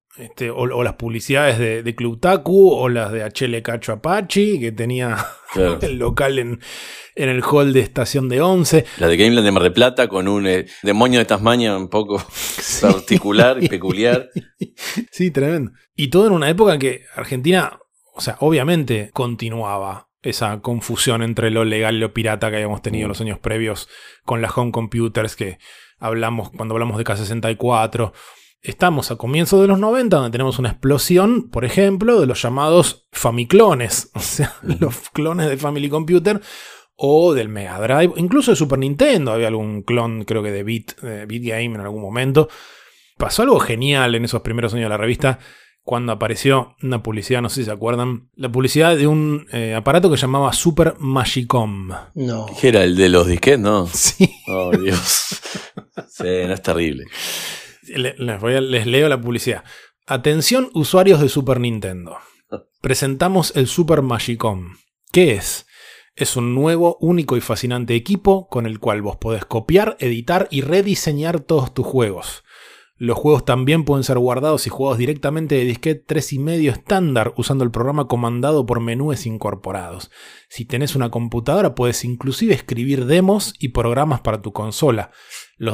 O las publicidades de Club Taku, o las de HL Cacho Apache, que tenía el local en el hall de estación de 11. La de Gameland de Mar del Plata con un demonio de Tasmania un poco particular y peculiar. Sí, tremendo. Y todo en una época en que Argentina, o sea, obviamente continuaba esa confusión entre lo legal y lo pirata que habíamos tenido en los años previos con las home computers, que cuando hablamos de K64. Estamos a comienzos de los 90, donde tenemos una explosión, por ejemplo, de los llamados Famiclones, o sea, los clones de Family Computer o del Mega Drive, incluso de Super Nintendo. Había algún clon, creo que de Beat Game en algún momento. Pasó algo genial en esos primeros años de la revista, cuando apareció una publicidad, no sé si se acuerdan, la publicidad de un aparato que se llamaba Super Magicom. No. ¿Qué era el de los disquetes? No. Sí. Oh, Dios. Sí, no, es terrible. Les leo la publicidad. Atención, usuarios de Super Nintendo. Presentamos el Super Magicom. ¿Qué es? Es un nuevo, único y fascinante equipo con el cual vos podés copiar, editar y rediseñar todos tus juegos. Los juegos también pueden ser guardados y jugados directamente de disquete 3.5 estándar usando el programa comandado por menúes incorporados. Si tenés una computadora puedes inclusive escribir demos y programas para tu consola. Los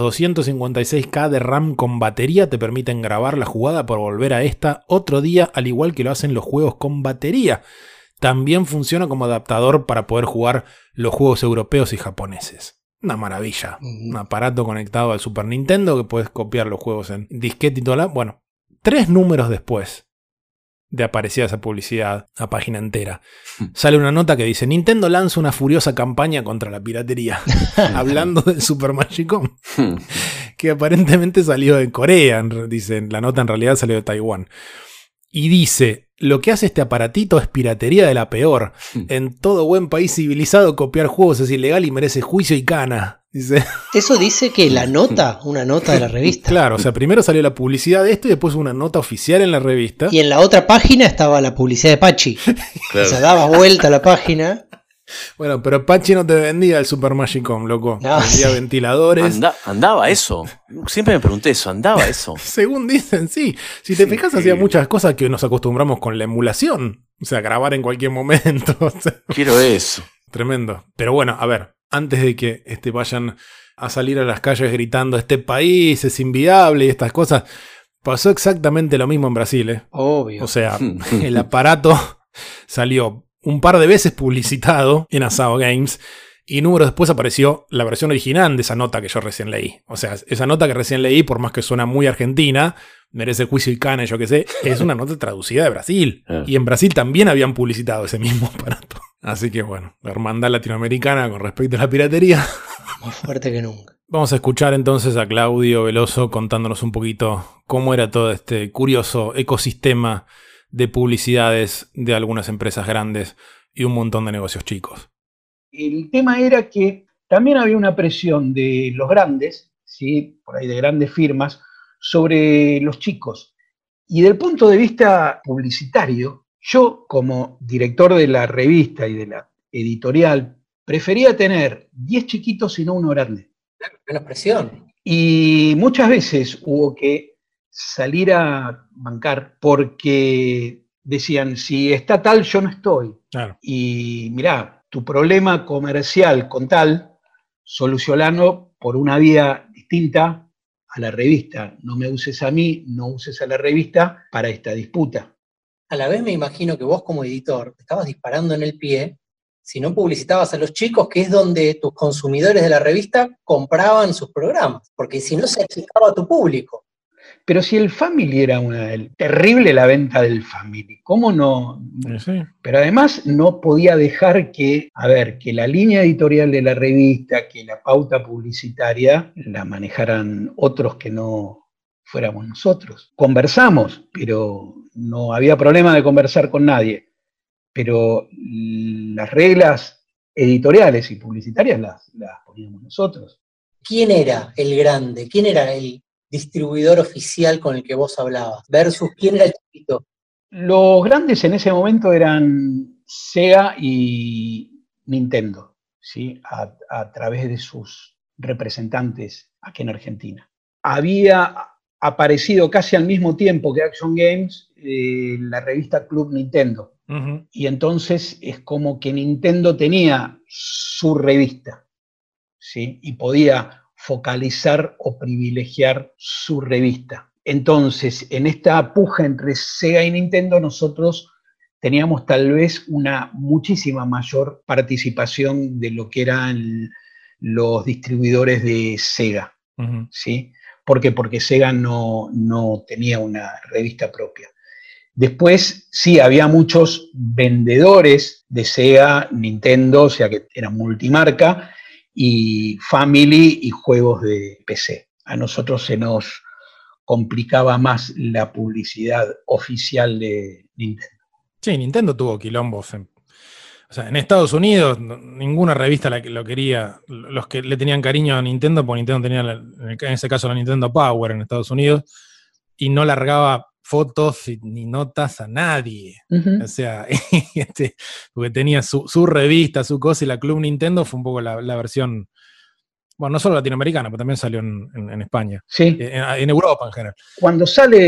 256K de RAM con batería te permiten grabar la jugada para volver a esta otro día, al igual que lo hacen los juegos con batería. También funciona como adaptador para poder jugar los juegos europeos y japoneses. Una maravilla. Un aparato conectado al Super Nintendo que puedes copiar los juegos en disquete y toda Bueno, 3 números después de aparecida esa publicidad, a página entera, sale una nota que dice: Nintendo lanza una furiosa campaña contra la piratería. Hablando del Super Magicom, que aparentemente salió de Corea. Dicen, la nota en realidad salió de Taiwán. Y dice: lo que hace este aparatito es piratería de la peor. En todo buen país civilizado copiar juegos es ilegal y merece juicio y cana. Dice. Eso dice que una nota de la revista. Claro, o sea, primero salió la publicidad de esto y después una nota oficial en la revista. Y en la otra página estaba la publicidad de Pachi. Claro. O sea, dabas vuelta a la página. Bueno, pero Pachi no te vendía el Super Magicom, loco. No, vendía ventiladores. Andaba eso. Siempre me pregunté eso, ¿andaba eso? Según dicen, sí. Si te fijas, hacía muchas cosas que nos acostumbramos con la emulación. O sea, grabar en cualquier momento. O sea, quiero eso. Tremendo. Pero bueno, a ver, antes de que vayan a salir a las calles gritando este país es inviable y estas cosas, pasó exactamente lo mismo en Brasil, ¿eh? Obvio. O sea, el aparato salió un par de veces publicitado en Asao Games y números después apareció la versión original de esa nota que yo recién leí. O sea, esa nota que recién leí, por más que suena muy argentina, merece juicio y cana, yo qué sé, es una nota traducida de Brasil. Y en Brasil también habían publicitado ese mismo aparato. Así que bueno, la hermandad latinoamericana con respecto a la piratería. Más fuerte que nunca. Vamos a escuchar entonces a Claudio Veloso contándonos un poquito cómo era todo este curioso ecosistema de publicidades de algunas empresas grandes y un montón de negocios chicos. El tema era que también había una presión de los grandes, ¿sí? Por ahí de grandes firmas, sobre los chicos. Y del punto de vista publicitario, yo como director de la revista y de la editorial, prefería tener 10 chiquitos y no uno grande. Menos presión. Y muchas veces hubo que salir a bancar porque decían, si está tal, yo no estoy. Claro. Y mirá, tu problema comercial con tal, solucionarlo por una vía distinta a la revista. No me uses a mí, no uses a la revista para esta disputa. A la vez me imagino que vos como editor estabas disparando en el pie si no publicitabas a los chicos, que es donde tus consumidores de la revista compraban sus programas, porque si no se achicaba a tu público. Pero si el Family era terrible la venta del Family, ¿cómo no? Sí. Pero además no podía dejar que la línea editorial de la revista, que la pauta publicitaria la manejaran otros que no fuéramos nosotros. Conversamos, pero no había problema de conversar con nadie. Pero las reglas editoriales y publicitarias las poníamos nosotros. ¿Quién era el grande? ¿Quién era el distribuidor oficial con el que vos hablabas? Versus quién era el chiquito. Los grandes en ese momento eran Sega y Nintendo, ¿sí? A través de sus representantes aquí en Argentina. Había aparecido casi al mismo tiempo que Action Games la revista Club Nintendo. Uh-huh. Y entonces es como que Nintendo tenía su revista, ¿sí? Y podía focalizar o privilegiar su revista. Entonces, en esta puja entre Sega y Nintendo, nosotros teníamos tal vez una muchísima mayor participación de lo que eran los distribuidores de Sega, uh-huh. ¿sí? ¿Por qué? Porque Sega no tenía una revista propia. Después, sí, había muchos vendedores de Sega, Nintendo, o sea que era multimarca, y Family y juegos de PC. A nosotros se nos complicaba más la publicidad oficial de Nintendo. Sí, Nintendo tuvo quilombos. En Estados Unidos ninguna revista lo quería. Los que le tenían cariño a Nintendo, porque Nintendo tenía, en ese caso, la Nintendo Power en Estados Unidos, y no largaba fotos ni notas a nadie. Uh-huh. O sea, porque tenía su revista, su cosa, y la Club Nintendo fue un poco la versión, bueno, no solo latinoamericana, pero también salió en España. Sí. En Europa en general. Cuando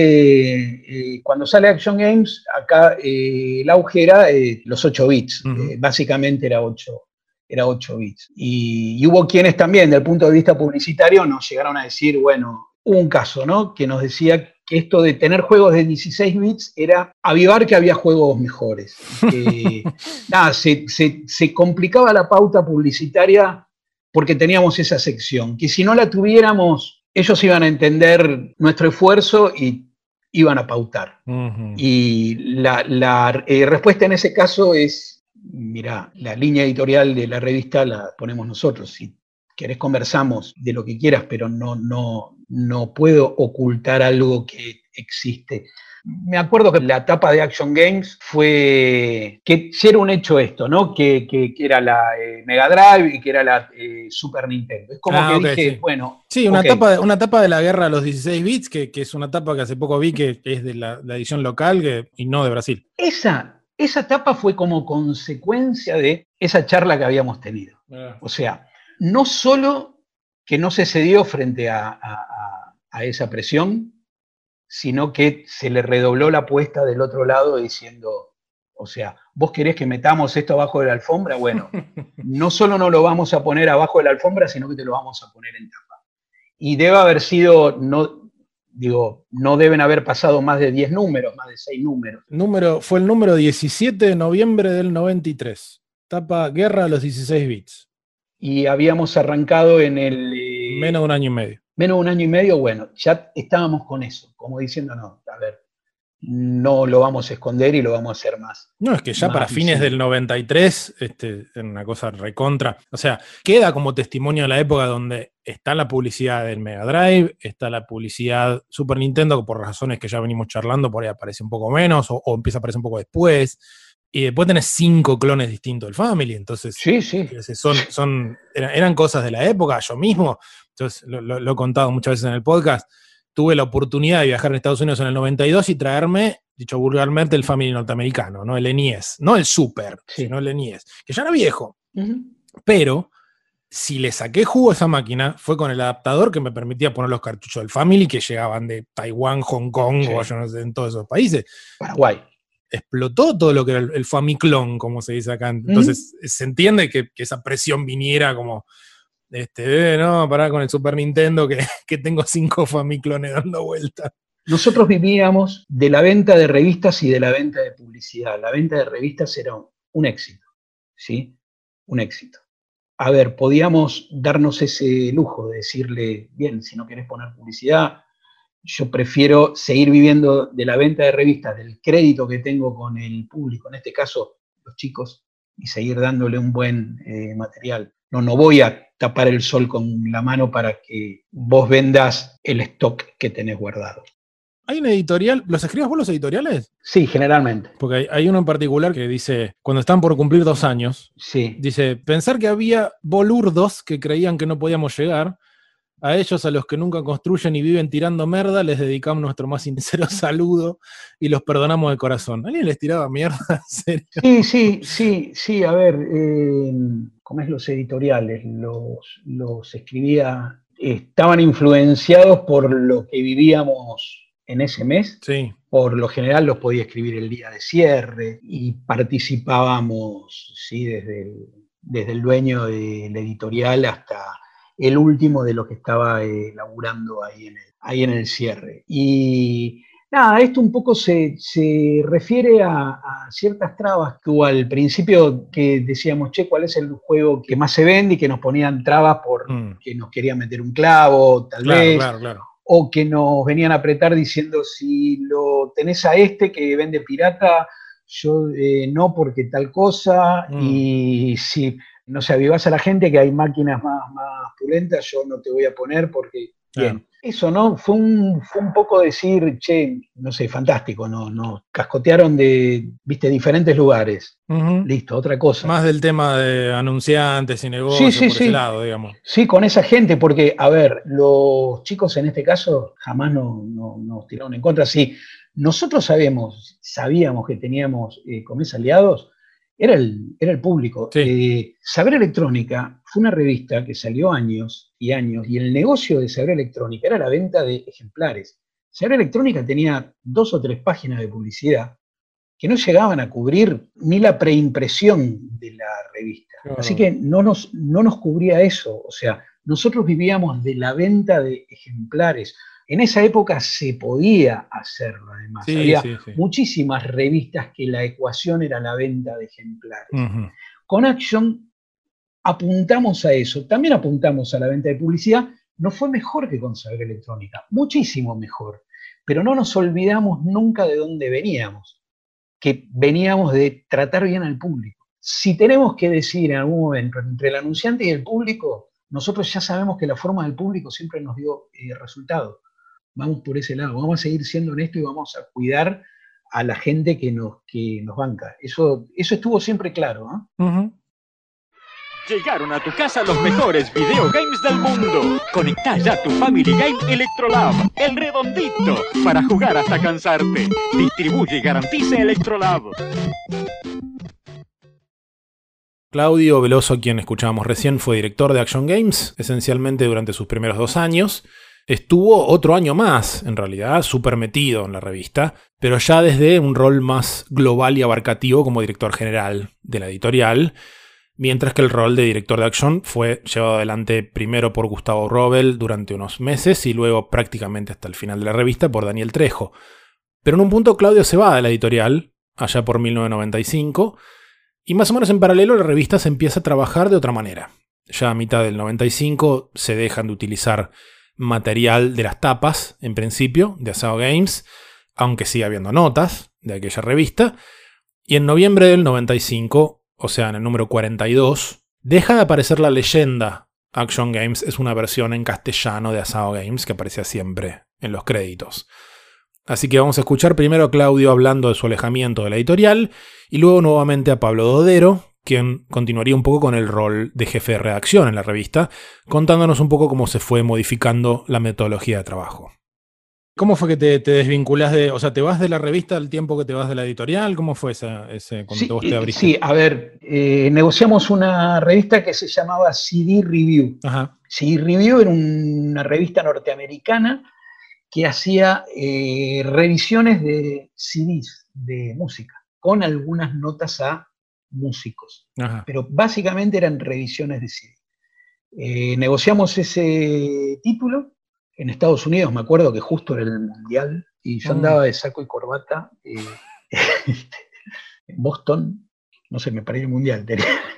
sale Action Games, acá el auge era los 8 bits. Uh-huh. Básicamente era 8 bits. Y hubo quienes también, desde el punto de vista publicitario, nos llegaron a decir, bueno, hubo un caso, ¿no? Que nos decía que esto de tener juegos de 16 bits era avivar que había juegos mejores. Se complicaba la pauta publicitaria porque teníamos esa sección, que si no la tuviéramos, ellos iban a entender nuestro esfuerzo y iban a pautar. Uh-huh. Y la respuesta en ese caso es, mirá, la línea editorial de la revista la ponemos nosotros. Si querés conversamos de lo que quieras, pero no puedo ocultar algo que existe. Me acuerdo que la etapa de Action Games fue que era un hecho esto, ¿no? Que era la Mega Drive y que era la Super Nintendo. Es como que dije, sí. Bueno. Sí, una etapa de la guerra a los 16 bits, que es una etapa que hace poco vi que es de la edición local y no de Brasil. Esa etapa fue como consecuencia de esa charla que habíamos tenido. O sea, no solo que no se cedió frente a esa presión, sino que se le redobló la apuesta del otro lado diciendo, o sea, ¿vos querés que metamos esto abajo de la alfombra? Bueno, no solo no lo vamos a poner abajo de la alfombra, sino que te lo vamos a poner en tapa. Y debe haber sido, no deben haber pasado más de 10 números, más de 6 números. Fue el número 17 de noviembre del 93. Tapa Guerra a los 16 bits. Y habíamos arrancado en el... menos de un año y medio. Menos de un año y medio, bueno, ya estábamos con eso, como diciendo, no, a ver, no lo vamos a esconder y lo vamos a hacer más. No, es que ya para fines del 93, una cosa recontra. O sea, queda como testimonio de la época donde está la publicidad del Mega Drive, está la publicidad Super Nintendo, que por razones que ya venimos charlando, por ahí aparece un poco menos, o empieza a aparecer un poco después. Y después tenés 5 clones distintos del Family, entonces sí. Eran cosas de la época. Yo mismo, entonces lo he contado muchas veces en el podcast, tuve la oportunidad de viajar a Estados Unidos en el 92 y traerme, dicho vulgarmente, el Family norteamericano, ¿no? El NES, no el Super, sino el NES, que ya era viejo. Uh-huh. Pero si le saqué jugo a esa máquina, fue con el adaptador que me permitía poner los cartuchos del Family que llegaban de Taiwán, Hong Kong, o yo no sé, en todos esos países. Paraguay. Explotó todo lo que era el Famiclón, como se dice acá. Entonces se entiende que esa presión viniera como, no, pará con el Super Nintendo que tengo 5 Famiclones dando vueltas. Nosotros vivíamos de la venta de revistas y de la venta de publicidad. La venta de revistas era un éxito, ¿sí? Un éxito. A ver, podíamos darnos ese lujo de decirle, bien, si no querés poner publicidad, yo prefiero seguir viviendo de la venta de revistas, del crédito que tengo con el público, en este caso los chicos, y seguir dándole un buen material. No voy a tapar el sol con la mano para que vos vendas el stock que tenés guardado. ¿Hay una editorial? ¿Los escribes vos los editoriales? Sí, generalmente. Porque hay uno en particular que dice, cuando están por cumplir 2 años, sí. Dice, pensar que había bolurdos que creían que no podíamos llegar, a ellos, a los que nunca construyen y viven tirando merda, les dedicamos nuestro más sincero saludo y los perdonamos de corazón. ¿Alguien les tiraba mierda? ¿En serio? Sí, a ver, ¿cómo es los editoriales? Los escribía, estaban influenciados por lo que vivíamos en ese mes. Sí. Por lo general los podía escribir el día de cierre y participábamos, ¿sí? desde el dueño de la editorial hasta el último de lo que estaba laburando ahí en el cierre. Y nada, esto un poco se refiere a ciertas trabas que hubo al principio, que decíamos, ¿cuál es el juego que más se vende? Y que nos ponían trabas porque nos querían meter un clavo, tal vez. Claro. O que nos venían a apretar diciendo, si lo tenés a que vende pirata, yo no, porque tal cosa. Y si no sé, avivás a la gente que hay máquinas más pulentas, yo no te voy a poner porque, bien. Eso, ¿no? Fue un poco decir, no sé, fantástico, nos cascotearon de, diferentes lugares. Listo, otra cosa. Más del tema de anunciantes y negocios por ese lado, digamos. Sí, con esa gente, porque, a ver, los chicos en este caso jamás nos tiraron en contra. Sí, nosotros sabíamos que teníamos con mis aliados, era el público. Sí. Saber Electrónica fue una revista que salió años y años, y el negocio de Saber Electrónica era la venta de ejemplares. Saber Electrónica tenía 2 o 3 páginas de publicidad que no llegaban a cubrir ni la preimpresión de la revista. Claro. Así que no nos cubría eso. O sea, nosotros vivíamos de la venta de ejemplares. En esa época se podía hacerlo, además. Había muchísimas revistas que la ecuación era la venta de ejemplares. Con Action apuntamos a eso. También apuntamos a la venta de publicidad. No fue mejor que con Saber Electrónica, muchísimo mejor. Pero no nos olvidamos nunca de dónde veníamos, que veníamos de tratar bien al público. Si tenemos que decir en algún momento entre el anunciante y el público, nosotros ya sabemos que la forma del público siempre nos dio resultado. Vamos por ese lado, vamos a seguir siendo honestos y vamos a cuidar a la gente que nos banca. Eso estuvo siempre claro, ¿eh? Llegaron a tu casa los mejores videogames del mundo. Conectá ya tu Family Game Electrolab, el redondito, para jugar hasta cansarte. Distribuye y garantiza Electrolab. Claudio Veloso, a quien escuchábamos recién, fue director de Action Games, esencialmente durante sus primeros 2 años. Estuvo otro año más, en realidad, súper metido en la revista, pero ya desde un rol más global y abarcativo como director general de la editorial, mientras que el rol de director de Action fue llevado adelante primero por Gustavo Robel durante unos meses y luego prácticamente hasta el final de la revista por Daniel Trejo. Pero en un punto Claudio se va de la editorial, allá por 1995, y más o menos en paralelo la revista se empieza a trabajar de otra manera. Ya a mitad del 95 se dejan de utilizar material de las tapas, en principio, de Asao Games, aunque sigue habiendo notas de aquella revista, y en noviembre del 95, o sea, en el número 42, deja de aparecer la leyenda Action Games es una versión en castellano de Asao Games que aparecía siempre en los créditos. Así que vamos a escuchar primero a Claudio hablando de su alejamiento de la editorial, y luego nuevamente a Pablo Dodero, quien continuaría un poco con el rol de jefe de redacción en la revista, contándonos un poco cómo se fue modificando la metodología de trabajo. ¿Cómo fue que te desvinculás o sea, te vas de la revista al tiempo que te vas de la editorial? ¿Cómo fue ese cuando vos te abriste? Sí, a ver, negociamos una revista que se llamaba CD Review. Ajá. CD Review era una revista norteamericana que hacía revisiones de CDs de música, con algunas notas a músicos. Ajá. Pero básicamente eran revisiones de CD. Negociamos ese título en Estados Unidos, me acuerdo que justo era el Mundial, y yo andaba de saco y corbata en Boston, no sé, me paré el Mundial,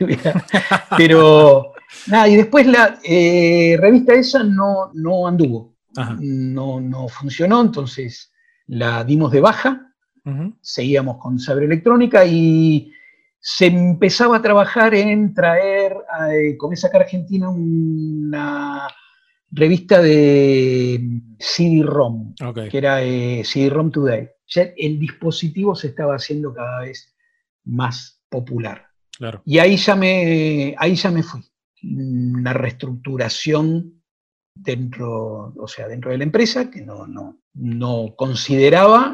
pero nada, y después la revista esa no anduvo, no funcionó, entonces la dimos de baja, seguíamos con Saber Electrónica y se empezaba a trabajar en traer con esa acá Argentina una revista de CD-ROM, que era CD-ROM Today. Ya el dispositivo se estaba haciendo cada vez más popular. Claro. Y ahí ya me fui. Una reestructuración dentro de la empresa que no consideraba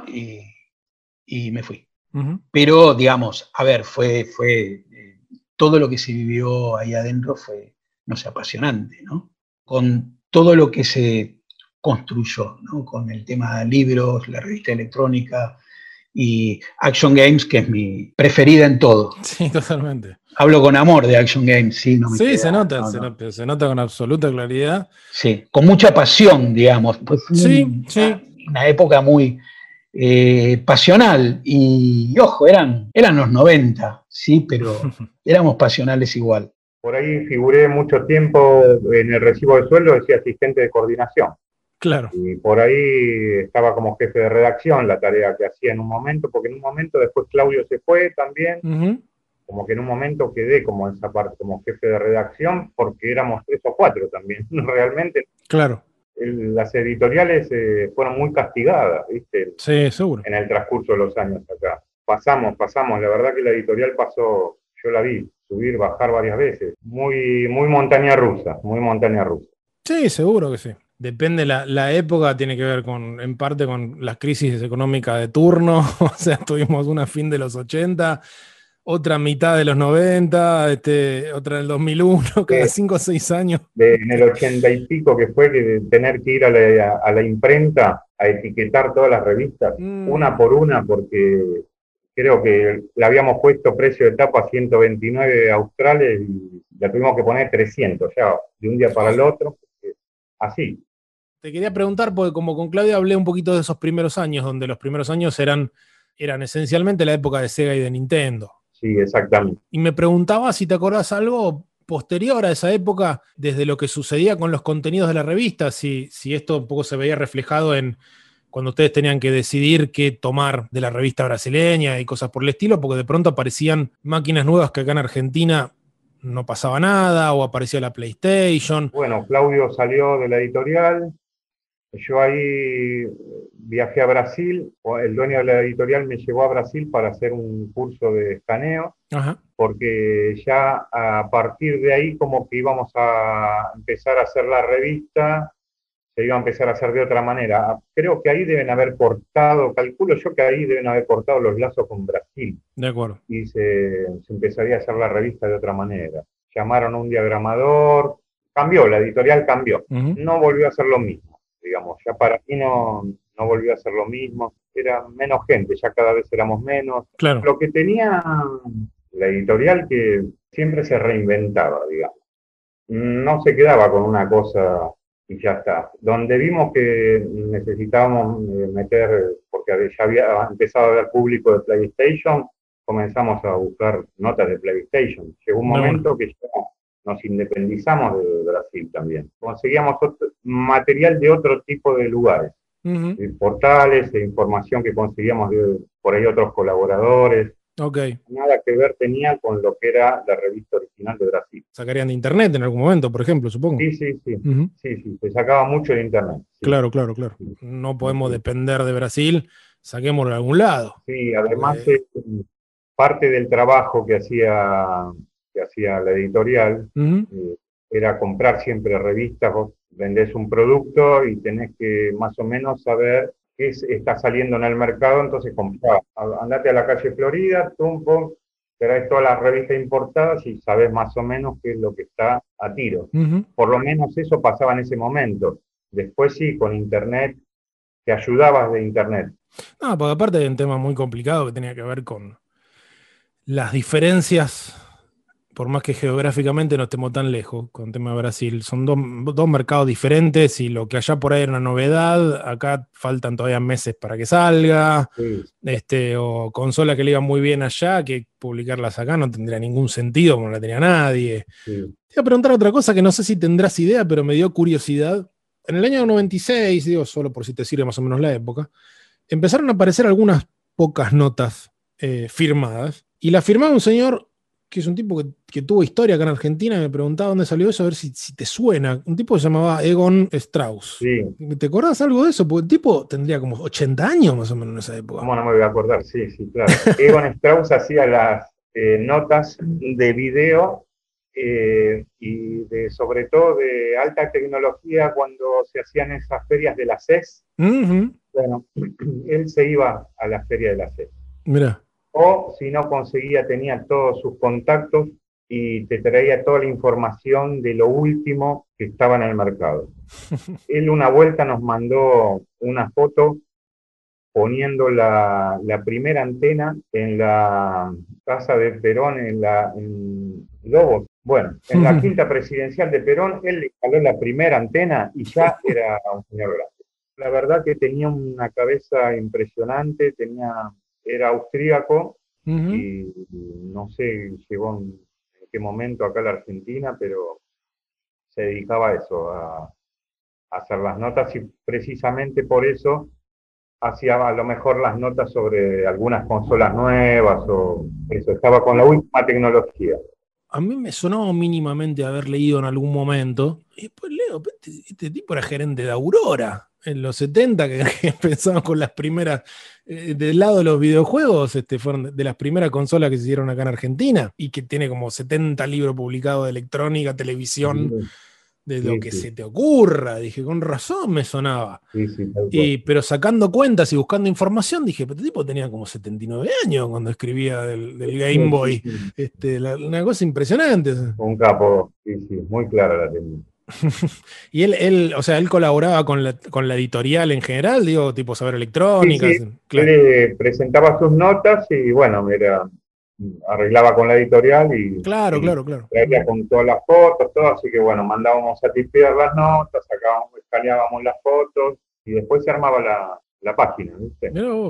y me fui. Pero, digamos, a ver, fue todo lo que se vivió ahí adentro fue, no sé, apasionante, ¿no? Con todo lo que se construyó, ¿no? Con el tema de libros, la revista electrónica y Action Games, que es mi preferida en todo. Sí, totalmente. Hablo con amor de Action Games, sí. No me sí, queda, se nota con absoluta claridad. Sí, con mucha pasión, digamos. Pues una época muy pasional y, ojo, eran los 90, sí, pero éramos pasionales igual. Por ahí figuré mucho tiempo en el recibo de sueldo, decía asistente de coordinación. Claro. Y por ahí estaba como jefe de redacción, la tarea que hacía en un momento, porque en un momento después Claudio se fue también, como que en un momento quedé como esa parte, como jefe de redacción, porque éramos 3 o 4 también, realmente. Claro. Las editoriales fueron muy castigadas, ¿viste? Sí, seguro. En el transcurso de los años acá. Pasamos, la verdad que la editorial pasó, yo la vi subir, bajar varias veces. Muy montaña rusa, muy montaña rusa. Sí, seguro que sí. Depende, la época tiene que ver en parte con las crisis económicas de turno, o sea, tuvimos una fin de los 80, otra mitad de los 90, otra del 2001, cada 5 o 6 años. En el 80 y pico que fue que tener que ir a la imprenta a etiquetar todas las revistas, una por una, porque creo que le habíamos puesto precio de tapa a 129 australes y la tuvimos que poner 300 ya, de un día para el otro, así. Te quería preguntar, porque como con Claudia hablé un poquito de esos primeros años, donde los primeros años eran esencialmente la época de Sega y de Nintendo. Sí, exactamente. Y me preguntaba si te acordás algo posterior a esa época, desde lo que sucedía con los contenidos de la revista, si esto un poco se veía reflejado en cuando ustedes tenían que decidir qué tomar de la revista brasileña y cosas por el estilo, porque de pronto aparecían máquinas nuevas que acá en Argentina no pasaba nada, o aparecía la PlayStation. Bueno, Claudio salió de la editorial, yo ahí viajé a Brasil, el dueño de la editorial me llevó a Brasil para hacer un curso de escaneo, porque ya a partir de ahí como que íbamos a empezar a hacer la revista, se iba a empezar a hacer de otra manera. Creo que ahí deben haber cortado, calculo yo que ahí deben haber cortado los lazos con Brasil. De acuerdo. Y se empezaría a hacer la revista de otra manera. Llamaron a un diagramador, cambió, la editorial cambió. No volvió a ser lo mismo, digamos. Ya para mí no volvió a ser lo mismo. Era menos gente, ya cada vez éramos menos. Claro. Lo que tenía la editorial que siempre se reinventaba, digamos. No se quedaba con una cosa y ya está. Donde vimos que necesitábamos meter, porque ya había empezado a haber público de PlayStation, comenzamos a buscar notas de PlayStation. Llegó un momento que ya nos independizamos de Brasil también. Conseguíamos material de otro tipo de lugares, portales, de información que conseguíamos de por ahí otros colaboradores. Nada que ver tenía con lo que era la revista original de Brasil. Sacarían de internet en algún momento, por ejemplo, supongo. Sí. Sí, se sacaba mucho de internet. Sí. Claro. No podemos depender de Brasil, saquémoslo de algún lado. Sí, además parte del trabajo que hacía la editorial era comprar siempre revistas. vendés un producto y tenés que más o menos saber qué está saliendo en el mercado, entonces comprá. Andate a la calle Florida, tumpo, traes todas las revistas importadas y sabés más o menos qué es lo que está a tiro. Por lo menos eso pasaba en ese momento. Después sí, con internet, te ayudabas de internet. No, porque aparte hay un tema muy complicado que tenía que ver con las diferencias, por más que geográficamente no estemos tan lejos con el tema de Brasil. Son dos mercados diferentes y lo que allá por ahí era una novedad, acá faltan todavía meses para que salga. Sí. O consolas que le iban muy bien allá, que publicarlas acá no tendría ningún sentido, como no la tenía nadie. Sí. Te iba a preguntar otra cosa que no sé si tendrás idea, pero me dio curiosidad. En el año 96, digo, solo por si te sirve más o menos la época, empezaron a aparecer algunas pocas notas firmadas, y la firmaba un señor que es un tipo que tuvo historia acá en Argentina, y me preguntaba dónde salió eso, a ver si te suena. Un tipo que se llamaba Egon Strauss. Sí. ¿Te acordás algo de eso? Porque el tipo tendría como 80 años más o menos en esa época. ¿Cómo no me voy a acordar? Sí, claro. Egon Strauss hacía las notas de video y sobre todo de alta tecnología cuando se hacían esas ferias de la CES. Bueno, él se iba a la feria de la CES. Mira. O si no conseguía, tenía todos sus contactos y te traía toda la información de lo último que estaba en el mercado. Él una vuelta nos mandó una foto poniendo la primera antena en la casa de Perón, en Lobos. Bueno, en la quinta presidencial de Perón, él le instaló la primera antena y ya era un señor grande. La verdad que tenía una cabeza impresionante, era austríaco y no sé, llegó en qué momento acá a la Argentina, pero se dedicaba a eso, a hacer las notas, y precisamente por eso hacía a lo mejor las notas sobre algunas consolas nuevas o eso, estaba con la última tecnología. A mí me sonó mínimamente haber leído en algún momento, y después leo, este tipo era gerente de Aurora en los 70, que empezaban con las primeras, del lado de los videojuegos, fueron de las primeras consolas que se hicieron acá en Argentina, y que tiene como 70 libros publicados de electrónica, televisión, de lo que se te ocurra. Dije, con razón me sonaba. Pero sacando cuentas y buscando información, dije, pero este tipo tenía como 79 años cuando escribía del Game Boy. Una cosa impresionante. Un capo, muy clara la tenía. Y él colaboraba con la editorial en general, digo, tipo Saber Electrónica. Claro. Él presentaba sus notas y bueno, arreglaba con la editorial y claro. Traía con todas las fotos, todo, así que bueno, mandábamos a tipear las notas, escaneábamos las fotos y después se armaba la página, ¿viste?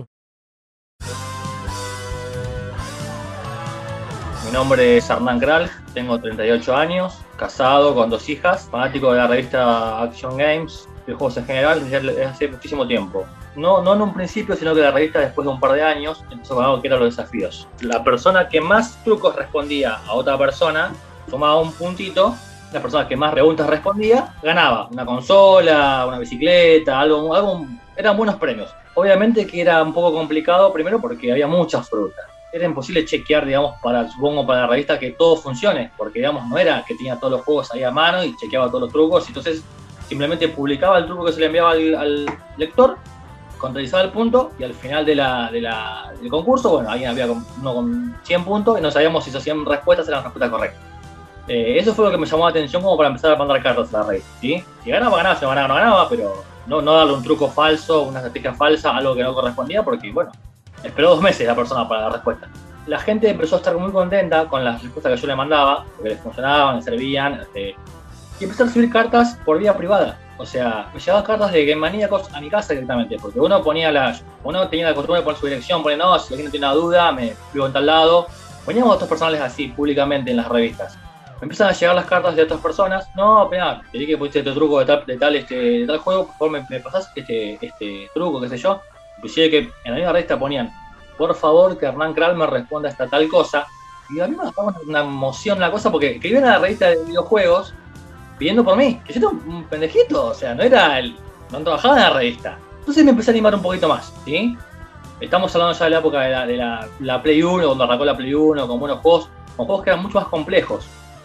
Mi nombre es Hernán Kral, tengo 38 años, casado con 2 hijas, fanático de la revista Action Games, de juegos en general, desde hace muchísimo tiempo. No en un principio, sino que la revista después de un par de años empezó con algo que eran los desafíos. La persona que más trucos respondía a otra persona tomaba un puntito, la persona que más preguntas respondía ganaba una consola, una bicicleta, algo, eran buenos premios. Obviamente que era un poco complicado, primero porque había muchas frutas. Era imposible chequear, digamos, para la revista que todo funcione, porque, digamos, no era que tenía todos los juegos ahí a mano y chequeaba todos los trucos, entonces simplemente publicaba el truco que se le enviaba al lector, contabilizaba el punto, y al final del concurso, bueno, alguien había uno con 100 puntos y no sabíamos si esas 100 respuestas eran las respuestas correctas. Eso fue lo que me llamó la atención como para empezar a mandar cartas a la revista, ¿sí? Si ganaba, ganaba, si no ganaba, no ganaba, pero no darle un truco falso, una estrategia falsa, algo que no correspondía, porque, bueno, esperó 2 meses la persona para la respuesta. La gente empezó a estar muy contenta con las respuestas que yo le mandaba, porque les funcionaban, les servían, y empecé a recibir cartas por vía privada. O sea, me llegaban cartas de Game Maníacos a mi casa directamente, porque uno tenía la costumbre de poner su dirección, si alguien no tiene una duda, me escribo en tal lado. Poníamos a otros personales así, públicamente en las revistas. Me empiezan a llegar las cartas de otras personas. No, espera, te dije que pusiste este truco de tal juego, por favor me pasás este truco, qué sé yo. Inclusive que en la misma revista ponían, por favor que Hernán Kral me responda esta tal cosa. Y a mí me daba una emoción la cosa, porque escribían a la revista de videojuegos pidiendo por mí, que yo era un pendejito, o sea, no trabajaba en la revista. Entonces me empecé a animar un poquito más, ¿sí? Estamos hablando ya de la época de la Play 1, cuando arrancó la Play 1, con buenos juegos, con juegos que eran mucho más complejos.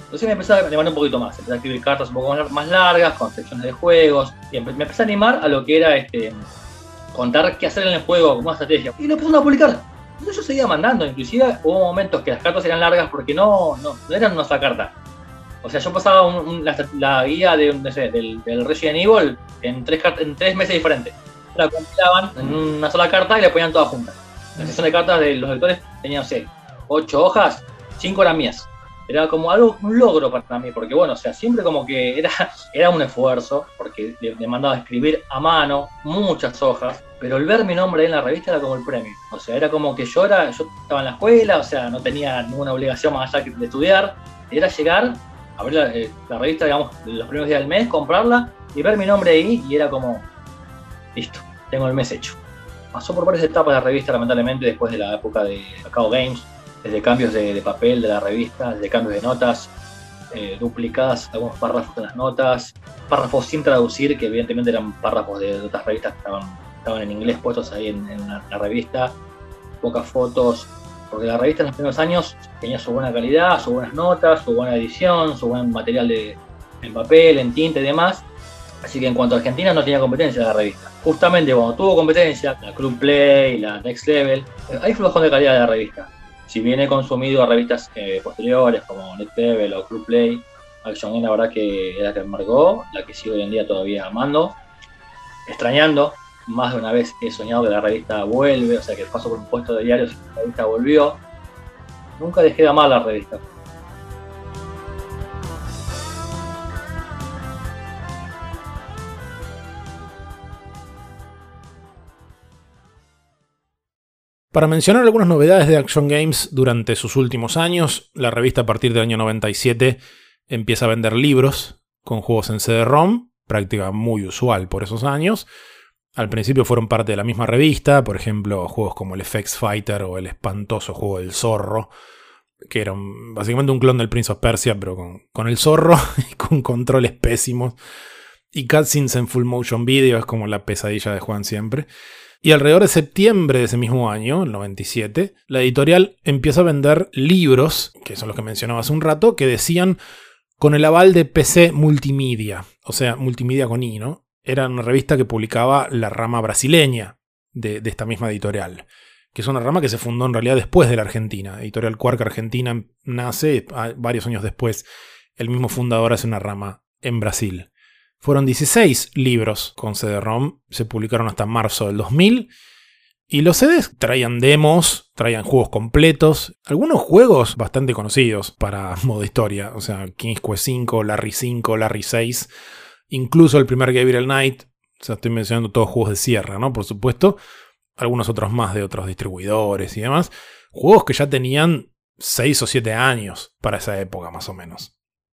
Entonces me empecé a animar un poquito más, empecé a escribir cartas un poco más largas, con secciones de juegos, y me empecé a animar a lo que era contar qué hacer en el juego, como una estrategia, y lo empezaron a publicar. Entonces yo seguía mandando, inclusive hubo momentos que las cartas eran largas porque no eran una sola carta. O sea, yo pasaba la guía del Resident Evil en tres meses diferentes. La compilaban en una sola carta y la ponían todas juntas. La sección de cartas de los lectores tenía, no sé, 8 hojas, 5 eran mías. Era como un logro para mí, porque bueno, o sea, siempre como que era un esfuerzo, porque le mandaba a escribir a mano muchas hojas, pero el ver mi nombre en la revista era como el premio. O sea, era como que yo estaba en la escuela, o sea, no tenía ninguna obligación más allá de estudiar, era llegar, abrir la revista, digamos, los primeros días del mes, comprarla y ver mi nombre ahí, y era como, listo, tengo el mes hecho. Pasó por varias etapas de la revista, lamentablemente, después de la época de Cacao Games, desde cambios de papel de la revista, desde cambios de notas, duplicadas algunos párrafos en las notas, párrafos sin traducir, que evidentemente eran párrafos de otras revistas que estaban en inglés puestos ahí en la revista, pocas fotos, porque la revista en los primeros años tenía su buena calidad, sus buenas notas, su buena edición, su buen material en papel, en tinta y demás. Así que en cuanto a Argentina no tenía competencia la revista. Justamente cuando tuvo competencia, la Club Play, la Next Level, ahí fue un bajón de calidad de la revista. Si bien he consumido revistas posteriores como Next Level o Club Play, Action Game la verdad que es la que me marcó, la que sigo hoy en día todavía amando, extrañando. Más de una vez he soñado que la revista vuelve, o sea que paso por un puesto de diarios y la revista volvió. Nunca dejé de amar la revista. Para mencionar algunas novedades de Action Games durante sus últimos años, la revista a partir del año 97 empieza a vender libros con juegos en CD-ROM, práctica muy usual por esos años. Al principio fueron parte de la misma revista, por ejemplo, juegos como el FX Fighter o el espantoso juego del zorro, que era básicamente un clon del Prince of Persia, pero con el zorro y con controles pésimos. Y cutscenes en full motion video, es como la pesadilla de Juan siempre. Y alrededor de septiembre de ese mismo año, el 97, la editorial empieza a vender libros, que son los que mencionaba hace un rato, que decían con el aval de PC Multimedia, o sea, Multimedia con I, ¿no? Era una revista que publicaba la rama brasileña de esta misma editorial, que es una rama que se fundó en realidad después de la Argentina. Editorial Quark Argentina nace varios años después. El mismo fundador hace una rama en Brasil. Fueron 16 libros con CD-ROM, se publicaron hasta marzo del 2000. Y los CDs traían demos, traían juegos completos, algunos juegos bastante conocidos para modo historia, o sea, King's Quest 5, Larry 5, Larry 6, incluso el primer Gabriel Knight. O sea, estoy mencionando todos juegos de Sierra, ¿no? Por supuesto, algunos otros más de otros distribuidores y demás. Juegos que ya tenían 6 o 7 años para esa época, más o menos.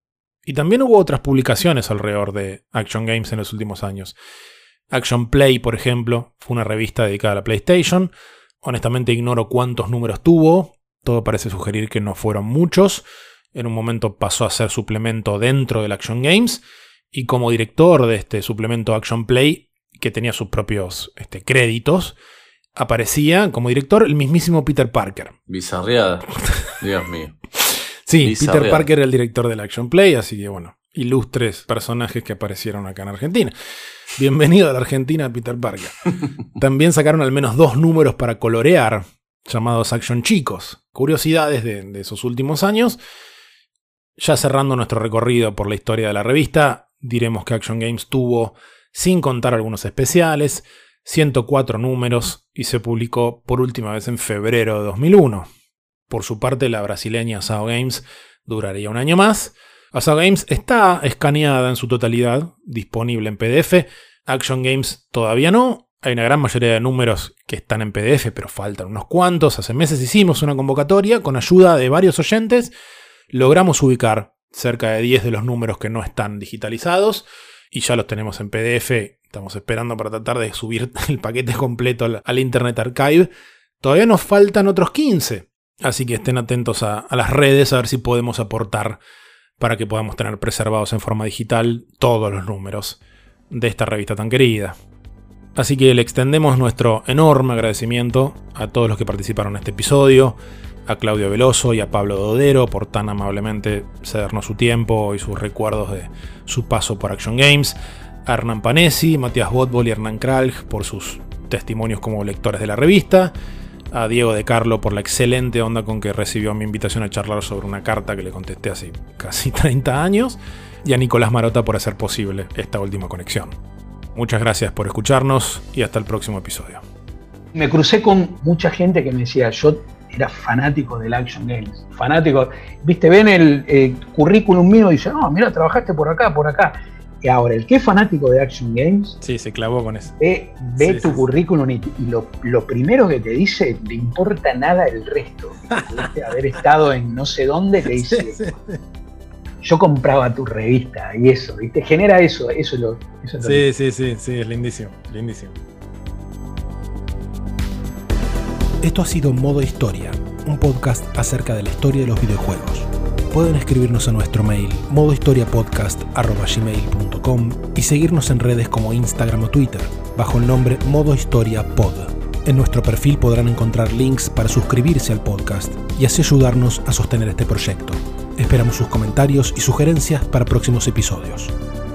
Y también hubo otras publicaciones alrededor de Action Games en los últimos años. Action Play, por ejemplo, fue una revista dedicada a la PlayStation. Honestamente ignoro cuántos números tuvo. Todo parece sugerir que no fueron muchos. En un momento pasó a ser suplemento dentro del Action Games. Y como director de este suplemento Action Play, que tenía sus propios créditos, aparecía como director el mismísimo Peter Parker. Bizarreada. Dios mío. Sí, Bizarreada. Peter Parker era el director del Action Play, así que bueno, ilustres personajes que aparecieron acá en Argentina. Bienvenido a la Argentina, Peter Parker. También sacaron al menos 2 números para colorear, llamados Action Chicos. Curiosidades de esos últimos años. Ya cerrando nuestro recorrido por la historia de la revista, diremos que Action Games tuvo, sin contar algunos especiales, 104 números y se publicó por última vez en febrero de 2001. Por su parte, la brasileña Asao Games duraría un año más. Asao Games está escaneada en su totalidad, disponible en PDF. Action Games todavía no. Hay una gran mayoría de números que están en PDF, pero faltan unos cuantos. Hace meses hicimos una convocatoria con ayuda de varios oyentes. Logramos ubicar cerca de 10 de los números que no están digitalizados y ya los tenemos en PDF. Estamos esperando para tratar de subir el paquete completo al Internet Archive. Todavía nos faltan otros 15. Así que estén atentos a las redes a ver si podemos aportar para que podamos tener preservados en forma digital todos los números de esta revista tan querida. Así que le extendemos nuestro enorme agradecimiento a todos los que participaron en este episodio, a Claudio Veloso y a Pablo Dodero por tan amablemente cedernos su tiempo y sus recuerdos de su paso por Action Games, a Hernán Panesi, Matías Botbol y Hernán Kralj por sus testimonios como lectores de la revista, a Diego De Carlo por la excelente onda con que recibió mi invitación a charlar sobre una carta que le contesté hace casi 30 años, y a Nicolás Marota por hacer posible esta última conexión. Muchas gracias por escucharnos y hasta el próximo episodio. Me crucé con mucha gente que me decía, yo era fanático del Action Games, fanático, viste, ven el currículum mío y dice, no, mira, trabajaste por acá, por acá. Y ahora, el que es fanático de Action Games, sí, se clavó con eso. Ve tu currículum y lo primero que te dice, le importa nada el resto. Pudiste haber estado en no sé dónde, te dice, yo compraba tu revista y eso, ¿viste? Genera eso es lo sí, es lindísimo, lindísimo. Esto ha sido Modo Historia, un podcast acerca de la historia de los videojuegos. Pueden escribirnos a nuestro mail modohistoriapodcast@gmail.com y seguirnos en redes como Instagram o Twitter, bajo el nombre Modo Historia Pod. En nuestro perfil podrán encontrar links para suscribirse al podcast y así ayudarnos a sostener este proyecto. Esperamos sus comentarios y sugerencias para próximos episodios.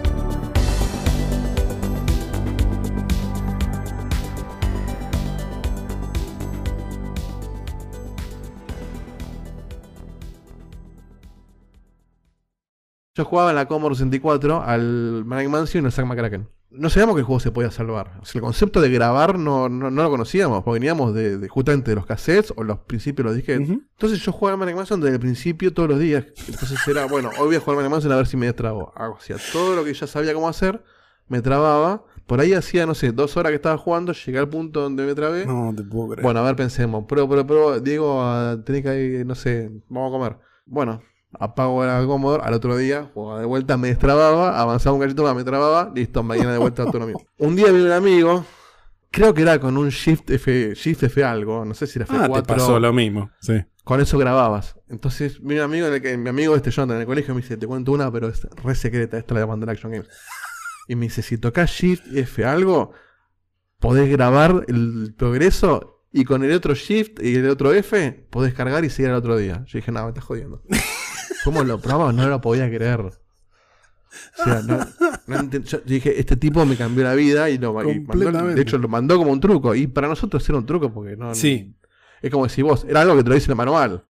Yo jugaba en la Commodore 64 al Maniac Mansion y al Zack McCracken. No sabíamos que el juego se podía salvar. O sea, el concepto de grabar no lo conocíamos, porque veníamos de justamente de los cassettes o los principios de los disquetes. Entonces yo jugaba al Maniac Mansion desde el principio todos los días. Entonces era, bueno, hoy voy a jugar al Maniac Mansion a ver si me trabo. Hacía todo lo que ya sabía cómo hacer, me trababa. Por ahí hacía, no sé, 2 horas que estaba jugando, llegué al punto donde me trabé. No te puedo creer. Bueno, a ver, pensemos. Pruebo, Diego, tenés que ir, no sé, vamos a comer. Bueno, apago la Commodore, al otro día, jugaba de vuelta, me destrababa, avanzaba un cachito más, me trababa, listo, mañana de vuelta todo lo mismo. Un día vino un amigo, creo que era con un Shift F algo, no sé si era F4. Te pasó lo mismo, sí. Con eso grababas. Entonces vino un amigo, mi amigo Jonathan en el colegio, me dice, te cuento una, pero es re secreta, esta la mandé en Action Games. Y me dice, si tocas Shift F algo, podés grabar el progreso y con el otro Shift y el otro F, podés cargar y seguir al otro día. Yo dije, no, me estás jodiendo. ¿Cómo lo probaba? No lo podía creer. O sea, yo dije, este tipo me cambió la vida y lo mandó, de hecho lo mandó como un truco. Y para nosotros era un truco porque no. Sí. Es como si vos, era algo que te lo dice en el manual.